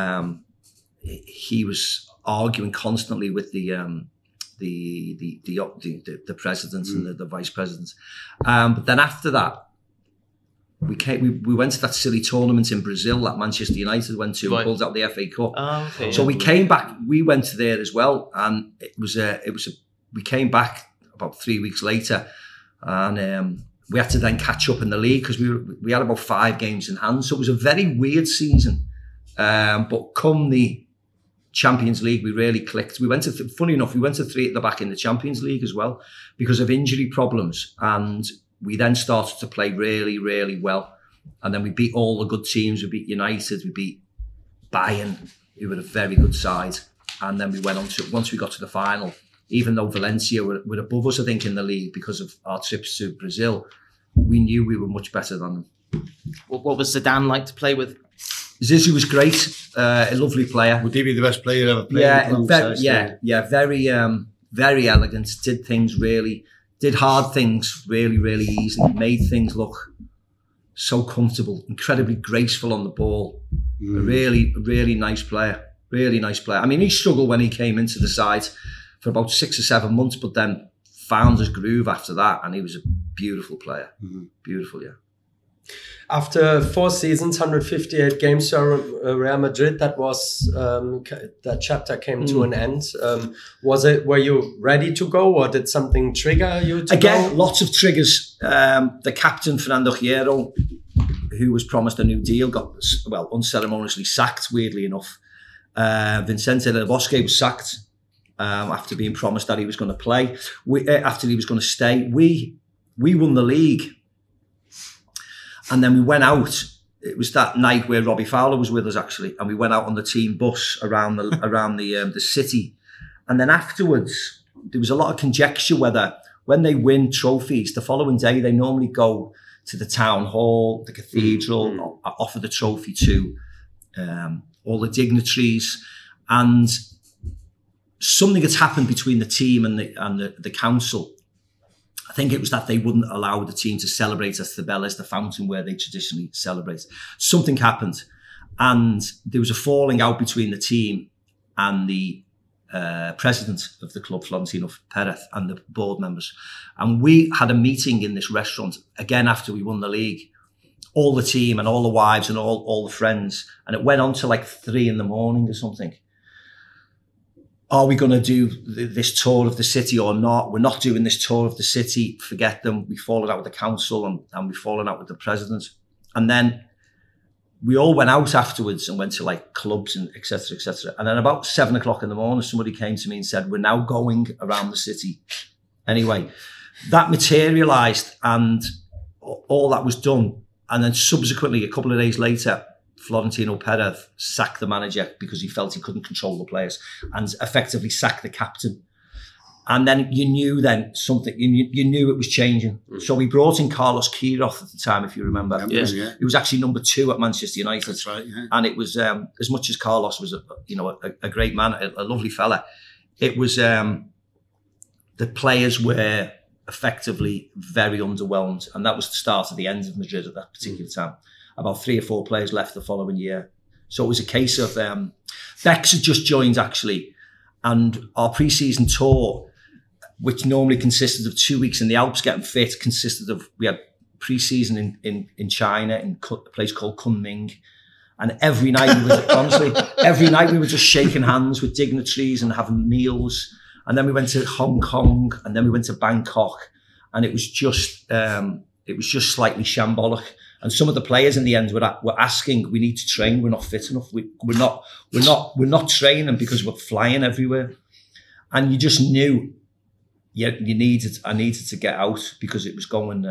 [SPEAKER 2] He was arguing constantly with the president and the vice president. But then after that, we went to that silly tournament in Brazil that Manchester United went to and pulled out the FA Cup. Oh, okay. So we came back. We went to there as well, and we came back about 3 weeks later, and we had to then catch up in the league because we had about 5 games in hand. So it was a very weird season. But come the Champions League, we really clicked. Funny enough, we went to 3 at the back in the Champions League as well because of injury problems, and we then started to play really, really well. And then we beat all the good teams. We beat United, we beat Bayern, who were a very good side. And then we went on to, once we got to the final, even though Valencia were above us, I think, in the league because of our trips to Brazil, we knew we were much better than them.
[SPEAKER 3] What was Zidane like to play with?
[SPEAKER 2] Zizou was great, a lovely player.
[SPEAKER 1] Would he be the best player ever played?
[SPEAKER 2] Very elegant. Did hard things really easy. Made things look so comfortable, incredibly graceful on the ball. A really nice player. Really nice player. I mean, he struggled when he came into the side for about 6 or 7 months, but then found his groove after that, and he was a beautiful player. Beautiful, yeah.
[SPEAKER 4] After 4 seasons, 158 games for Real Madrid, that chapter came to an end. Were you ready to go, or did something trigger you to
[SPEAKER 2] go?
[SPEAKER 4] Lots
[SPEAKER 2] of triggers. The captain, Fernando Hierro, who was promised a new deal, got, unceremoniously sacked, weirdly enough. Vicente Del Bosque was sacked after being promised that he was going to play. After he was going to stay, we won the league, and then we went out. It was that night where Robbie Fowler was with us, actually, and we went out on the team bus around the city. And then afterwards, there was a lot of conjecture whether when they win trophies, the following day they normally go to the town hall, the cathedral, offer the trophy to all the dignitaries, and something had happened between the team and the council. I think it was that they wouldn't allow the team to celebrate at Cibeles, the fountain where they traditionally celebrate. Something happened, and there was a falling out between the team and the president of the club, Florentino Perez, and the board members. And we had a meeting in this restaurant again after we won the league. All the team and all the wives and all the friends. And it went on to like 3 a.m. or something. Are we going to do this tour of the city or not? We're not doing this tour of the city. Forget them. We've fallen out with the council and we've fallen out with the president. And then we all went out afterwards and went to like clubs and et cetera, et cetera. And then about 7 o'clock in the morning, somebody came to me and said, we're now going around the city. Anyway, that materialised and all that was done. And then subsequently, a couple of days later, Florentino Perez sacked the manager because he felt he couldn't control the players and effectively sacked the captain. And then you knew something, you knew it was changing. So we brought in Carlos Queiroz at the time, if you remember. He was actually number 2 at Manchester United.
[SPEAKER 1] That's right, yeah.
[SPEAKER 2] And it was, as much as Carlos was a great man, a lovely fella, it was, the players were effectively very underwhelmed, and that was the start of the end of Madrid at that particular time. About 3 or 4 players left the following year, so it was a case of Bex had just joined actually, and our pre-season tour, which normally consisted of 2 weeks in the Alps getting fit, we had pre-season in China in a place called Kunming, and every night we were just shaking hands with dignitaries and having meals. And then we went to Hong Kong, and then we went to Bangkok, and it was just slightly shambolic. And some of the players in the end were asking, "We need to train. We're not fit enough. We're not training because we're flying everywhere." And you just knew, I needed to get out because it was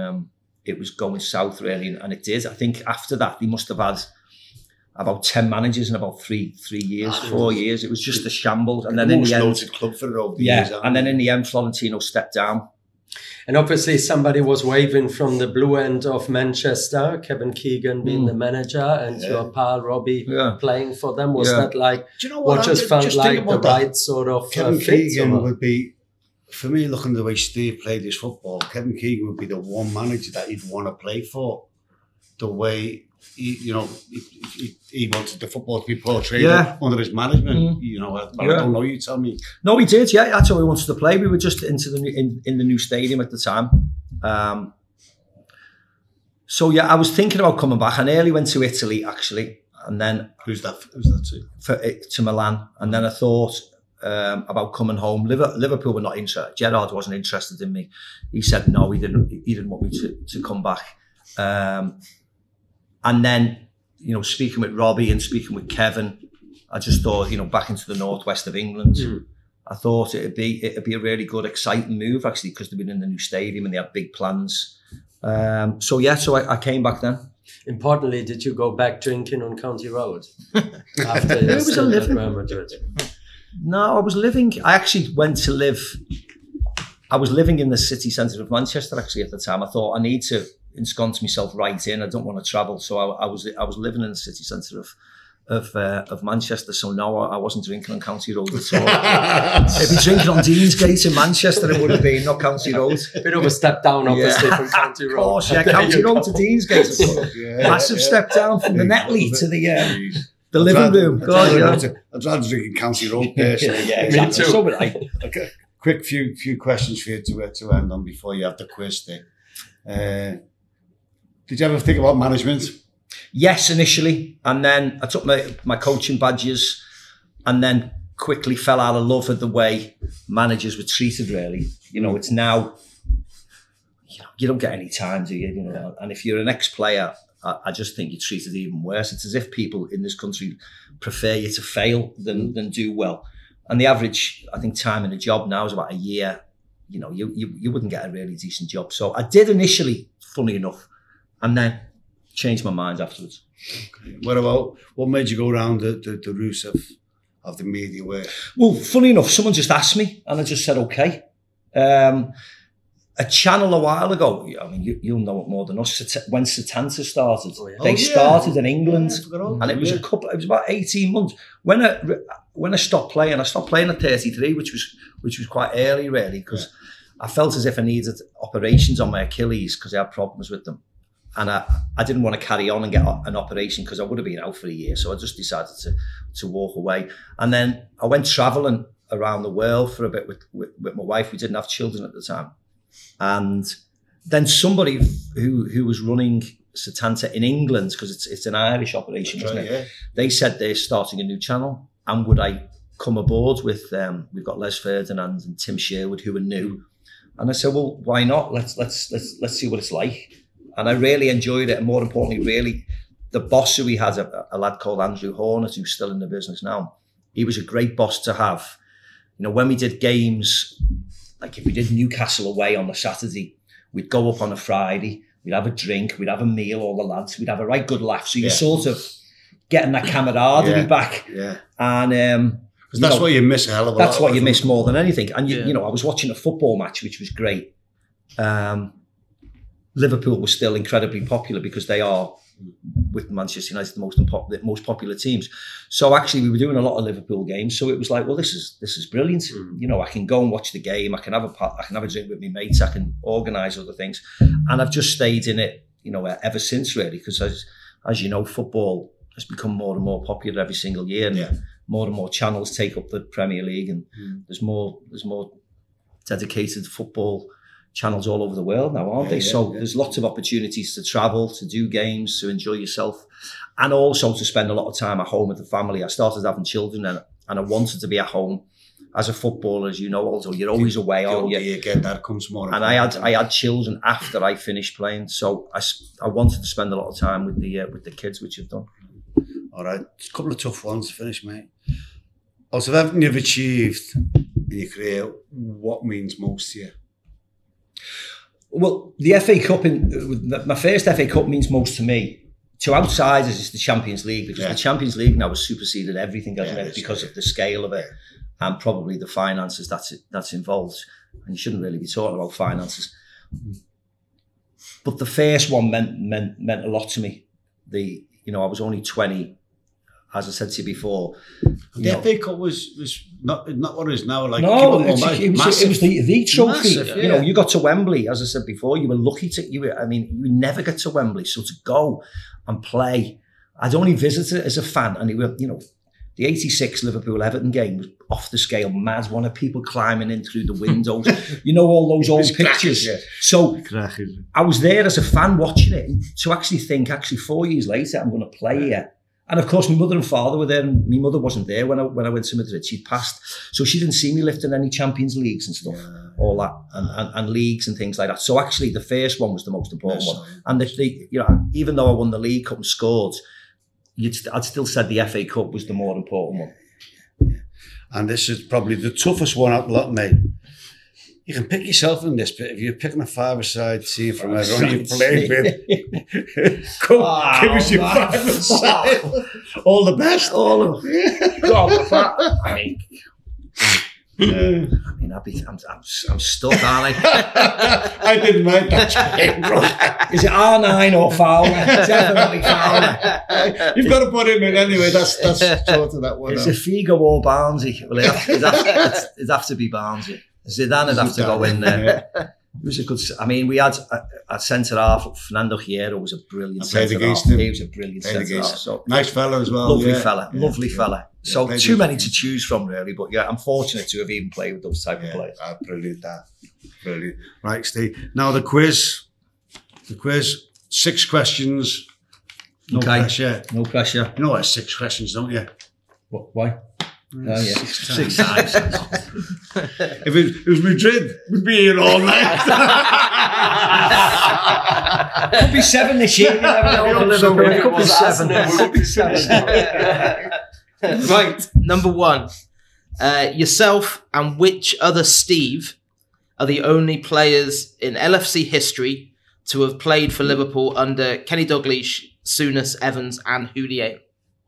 [SPEAKER 2] going south really, and it did. I think after that they must have had about 10 managers in about 4 years. It was just a shambles. And then in the end,
[SPEAKER 1] club for it over the years,
[SPEAKER 2] and then in the end, Florentino stepped down.
[SPEAKER 4] And obviously somebody was waving from the blue end of Manchester, Kevin Keegan being the manager, and your pal Robbie playing for them. Was that like,
[SPEAKER 1] do you know what
[SPEAKER 4] just felt like the right sort of
[SPEAKER 1] Kevin Keegan would be, for me, looking at the way Steve played his football, Kevin Keegan would be the one manager that he'd want to play for. The way he wanted the football to be portrayed under his management. I don't know. You tell me.
[SPEAKER 2] No, we did. Yeah, that's how we wanted to play. We were just into in the new stadium at the time. So yeah, I was thinking about coming back. I nearly went to Italy actually, and then
[SPEAKER 1] who's that to?
[SPEAKER 2] To Milan, and then I thought about coming home. Liverpool were not interested. Gerrard wasn't interested in me. He said no. He didn't want me to come back. And then, speaking with Robbie and speaking with Kevin, I just thought, back into the northwest of England. I thought it'd be a really good, exciting move actually, because they've been in the new stadium and they had big plans. So I came back then.
[SPEAKER 4] Importantly, did you go back drinking on County Road after you
[SPEAKER 2] was
[SPEAKER 4] stint at Real Madrid?
[SPEAKER 2] No, I actually went to live. I was living in the city centre of Manchester actually at the time. I thought I need to ensconce myself right in. I don't want to travel, so I was living in the city centre of Manchester. So no, I wasn't drinking on County Road at all. If you drinking on Deansgate in Manchester, it would have been not County Road.
[SPEAKER 4] A bit of a step down, obviously, from County Road.
[SPEAKER 2] Of course, yeah, County Road to Deansgate. Massive step down from the Netley to the living room.
[SPEAKER 1] I'd rather drink in County Road personally.
[SPEAKER 2] Yeah, exactly.
[SPEAKER 4] Me too.
[SPEAKER 2] So would I.
[SPEAKER 1] Okay. Quick few questions for you to end on before you have the quiz there. Did you ever think about management?
[SPEAKER 2] Yes, initially, and then I took my coaching badges, and then quickly fell out of love with the way managers were treated. Really, it's now, you don't get any time, do you? And if you're an ex-player, I just think you're treated even worse. It's as if people in this country prefer you to fail than do well. And the average, I think, time in a job now is about a year. You wouldn't get a really decent job. So I did initially, funny enough, and then changed my mind afterwards.
[SPEAKER 1] Okay. What made you go around the route of the media work?
[SPEAKER 2] Well, funny enough, someone just asked me, and I just said okay. A channel a while ago, I mean, you'll know it more than us, when Setanta started. They started in England, and it was it was about 18 months. When I stopped playing at 33, which was quite early, really, because I felt as if I needed operations on my Achilles because I had problems with them. And I didn't want to carry on and get an operation because I would have been out for a year. So I just decided to walk away. And then I went travelling around the world for a bit with my wife. We didn't have children at the time. And then somebody who was running Setanta in England, because it's an Irish operation, isn't it? Yeah. They said they're starting a new channel, and would I come aboard with we've got Les Ferdinand and Tim Sherwood, who are new. And I said, well, why not? Let's see what it's like. And I really enjoyed it, and more importantly, really, the boss who we had, a lad called Andrew Hornet, who's still in the business now. He was a great boss to have. When we did games, like if we did Newcastle away on the Saturday, we'd go up on a Friday, we'd have a drink, we'd have a meal, all the lads, we'd have a right good laugh. So you're sort of getting that camaraderie back. Yeah. And
[SPEAKER 1] because that's what you miss a hell of a lot.
[SPEAKER 2] That's what you miss more than anything. And I was watching a football match, which was great. Liverpool was still incredibly popular because they are, with Manchester United, the most popular teams. So actually, we were doing a lot of Liverpool games. So it was like, well, this is brilliant. I can go and watch the game. I can have a drink with my mates. I can organise other things, and I've just stayed in it, ever since, really. Because as you know, football has become more and more popular every single year, and more and more channels take up the Premier League, and there's more dedicated football channels all over the world now, aren't they? So there's lots of opportunities to travel, to do games, to enjoy yourself, and also to spend a lot of time at home with the family. I started having children, and I wanted to be at home. As a footballer, as you know, also you're always away, aren't you?
[SPEAKER 1] Again, that comes more.
[SPEAKER 2] And I had children after I finished playing, so I wanted to spend a lot of time with the kids, which I've done.
[SPEAKER 1] All right, a couple of tough ones to finish, mate. Also, everything you've achieved in your career, what means most to you?
[SPEAKER 2] Well, the FA Cup, my first FA Cup means most to me. To outsiders, it's the Champions League, because the Champions League now has superseded everything, hasn't it? Because of the scale of it and probably the finances that's involved. And you shouldn't really be talking about finances. But the first one meant a lot to me. I was only 20. As I said to you before,
[SPEAKER 1] the FA Cup was not what it is now. Like,
[SPEAKER 2] no, it was the trophy. Massive, you got to Wembley, as I said before. You were lucky you never get to Wembley, so to go and play. I'd only visited it as a fan, and the '86 Liverpool-Everton game was off the scale, mad. One of people climbing in through the windows. All those old pictures. So I was there as a fan watching it, and to actually think, 4 years later, I'm going to play here. And of course, my mother and father were there, and my mother wasn't there when I went to Madrid. She'd passed, so she didn't see me lifting any Champions Leagues and stuff, all that, and leagues and things like that. So actually, the first one was the most important one. And even though I won the League Cup and scored, I'd still said the FA Cup was the more important one.
[SPEAKER 1] And this is probably the toughest one out of the lot, mate. You can pick yourself in this, but if you're picking a five-a-side team from everyone you played with, give us your five-a-side. All the best.
[SPEAKER 2] All of them. I mean, I'm stuck, aren't I?
[SPEAKER 1] I didn't write that game, bro.
[SPEAKER 2] Is it R9 or Fowler? Definitely Fowler.
[SPEAKER 1] You've got to put him in anyway. That's sort of that one.
[SPEAKER 2] It's a Figo or Barnsley. Well, it'd have to be Barnsley. Zidane would have to go in there. It was a good. I mean, we had a centre half. Fernando Hierro was a brilliant centre half. He was a brilliant centre half. So
[SPEAKER 1] nice fella as well.
[SPEAKER 2] Lovely fella. So too many to choose from, really. But yeah, I'm fortunate to have even played with those type of players.
[SPEAKER 1] Brilliant. Right, Steve. Now the quiz. 6 questions. No pressure.
[SPEAKER 2] No pressure.
[SPEAKER 1] You know what? 6 questions, don't you?
[SPEAKER 2] What? Why? Oh, yeah.
[SPEAKER 1] 6 times. If it was Madrid, we'd be here all night.
[SPEAKER 2] Could be 7 this year. You never know. It could be 7.
[SPEAKER 3] Right, number 1. Yourself and which other Steve are the only players in LFC history to have played for Liverpool under Kenny Dalglish, Souness, Evans and Houllier?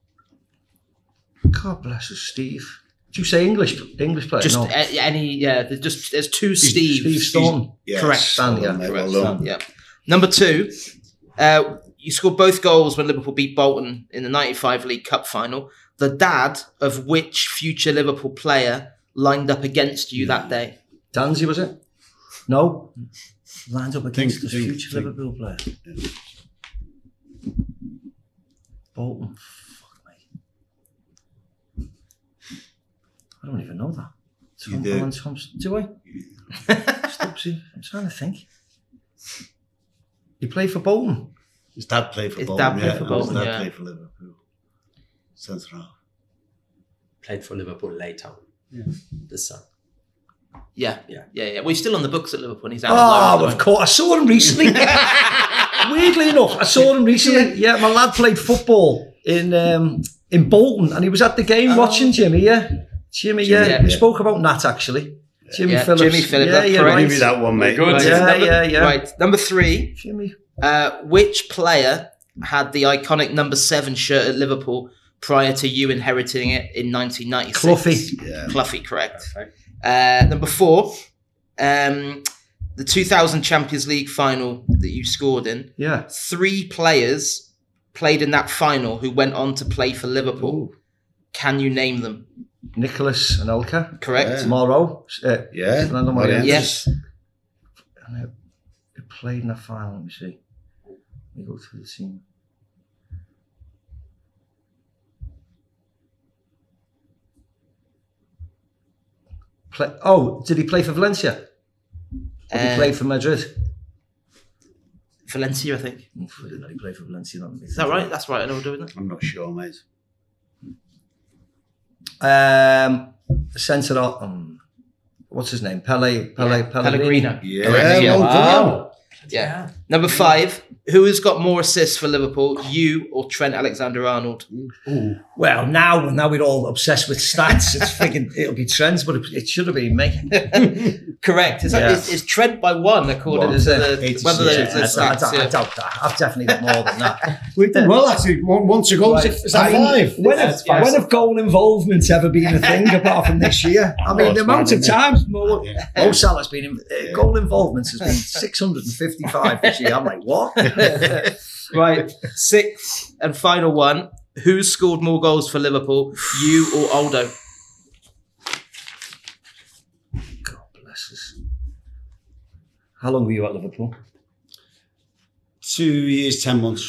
[SPEAKER 2] God bless us, Steve. Did you say English player?
[SPEAKER 3] Just
[SPEAKER 2] no.
[SPEAKER 3] There's 2 Steve.
[SPEAKER 2] Steve Stone.
[SPEAKER 1] Yes.
[SPEAKER 3] Correct.
[SPEAKER 2] Stan, yeah.
[SPEAKER 3] Correct. Stan, yeah. Number 2, you scored both goals when Liverpool beat Bolton in the 95 League Cup final. The dad of which future Liverpool player lined up against you that day?
[SPEAKER 2] Danzy, was it? No. Lined up against the future Liverpool player. Bolton. I don't even know that. Do I? Stubbsy. I'm trying to think. He played for Bolton.
[SPEAKER 1] His dad played for Bolton.
[SPEAKER 3] His dad played for Bolton,
[SPEAKER 1] His dad played for Liverpool. Central.
[SPEAKER 4] Played for Liverpool later. Yeah. The son.
[SPEAKER 3] Yeah. Well, he's still on the books at Liverpool. And he's out.
[SPEAKER 2] Oh, of course. I saw him recently. Weirdly enough, I saw him recently. Yeah, my lad played football in Bolton, and he was at the game watching Jimmy. Jimmy, we spoke about Nat actually. Jimmy Phillips.
[SPEAKER 3] Jimmy Phillips.
[SPEAKER 2] Right.
[SPEAKER 1] Give me that one, mate.
[SPEAKER 4] Good.
[SPEAKER 3] Right. Right. Number 3.
[SPEAKER 2] Jimmy.
[SPEAKER 3] Which player had the iconic number 7 shirt at Liverpool prior to you inheriting it in 1996?
[SPEAKER 2] Cloughy.
[SPEAKER 1] Yeah.
[SPEAKER 3] Cloughy, correct. Number 4. The 2000 Champions League final that you scored in.
[SPEAKER 2] Yeah.
[SPEAKER 3] 3 players played in that final who went on to play for Liverpool.
[SPEAKER 2] Ooh.
[SPEAKER 3] Can you name them?
[SPEAKER 2] Nicholas Anelka.
[SPEAKER 3] Correct.
[SPEAKER 1] Yeah.
[SPEAKER 2] Morrow. Fernando Morientes.
[SPEAKER 3] Yes.
[SPEAKER 2] And who played in the final? Let me see. Let me go through the team. Did he play for Valencia? Did he play for Madrid?
[SPEAKER 3] Valencia, I think.
[SPEAKER 2] He played for Valencia.
[SPEAKER 3] Is that right? That's right. I know we're doing that.
[SPEAKER 1] I'm not sure, mate.
[SPEAKER 2] Centre. What's his name?
[SPEAKER 3] Pellegrino.
[SPEAKER 1] Yeah.
[SPEAKER 3] Wow. Yeah. Number 5. Who has got more assists for Liverpool, you or Trent Alexander-Arnold?
[SPEAKER 2] Ooh. Well, now we're all obsessed with stats. It's thinking it'll be Trent, but it should have been me.
[SPEAKER 3] Correct. It's Trent by 1 according to the stats.
[SPEAKER 2] I doubt that. I've definitely got more than that.
[SPEAKER 1] We did well, actually. Once ago, is that 5?
[SPEAKER 2] When have goal involvement ever been a thing apart from this year? I mean, the amount of times Mo Salah's been in goal involvement has been 655 this year. I'm like, what?
[SPEAKER 3] Right. 6th and final one. Who scored more goals for Liverpool, you or Aldo?
[SPEAKER 2] God bless us. How long were you at Liverpool?
[SPEAKER 1] 2 years, 10 months.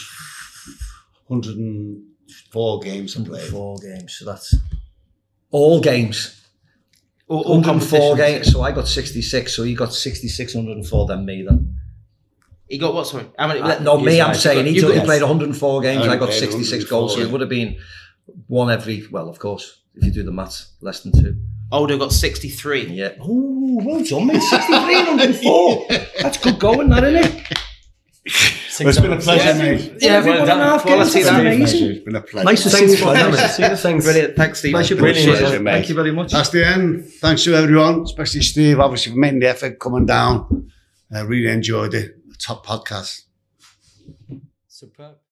[SPEAKER 1] 104 games I played.
[SPEAKER 2] 4 games. So that's all games.
[SPEAKER 3] All
[SPEAKER 2] 104 games. So I got 66. So you got 6,604 than me then.
[SPEAKER 3] He got what, sorry? How many?
[SPEAKER 2] I'm saying he played 104 games. I got 66 goals, so it would have been one every, well, of course, if you do the maths, less than 2.
[SPEAKER 3] Aldo got 63.
[SPEAKER 2] Yeah. Oh, well done, mate. 63 and 104. That's good going, that, isn't it?
[SPEAKER 1] It's been a pleasure, mate.
[SPEAKER 3] Yeah,
[SPEAKER 6] everyone
[SPEAKER 3] well done. Quality,
[SPEAKER 6] that's amazing.
[SPEAKER 1] It's been a pleasure.
[SPEAKER 2] Nice to see you.
[SPEAKER 4] Thanks.
[SPEAKER 3] Brilliant. Thanks, Steve.
[SPEAKER 2] Pleasure,
[SPEAKER 1] Pleasure, mate.
[SPEAKER 2] Thank you very much.
[SPEAKER 1] That's the end. Thanks to everyone, especially Steve, obviously, for making the effort coming down. I really enjoyed it. Top podcast.
[SPEAKER 4] Superb.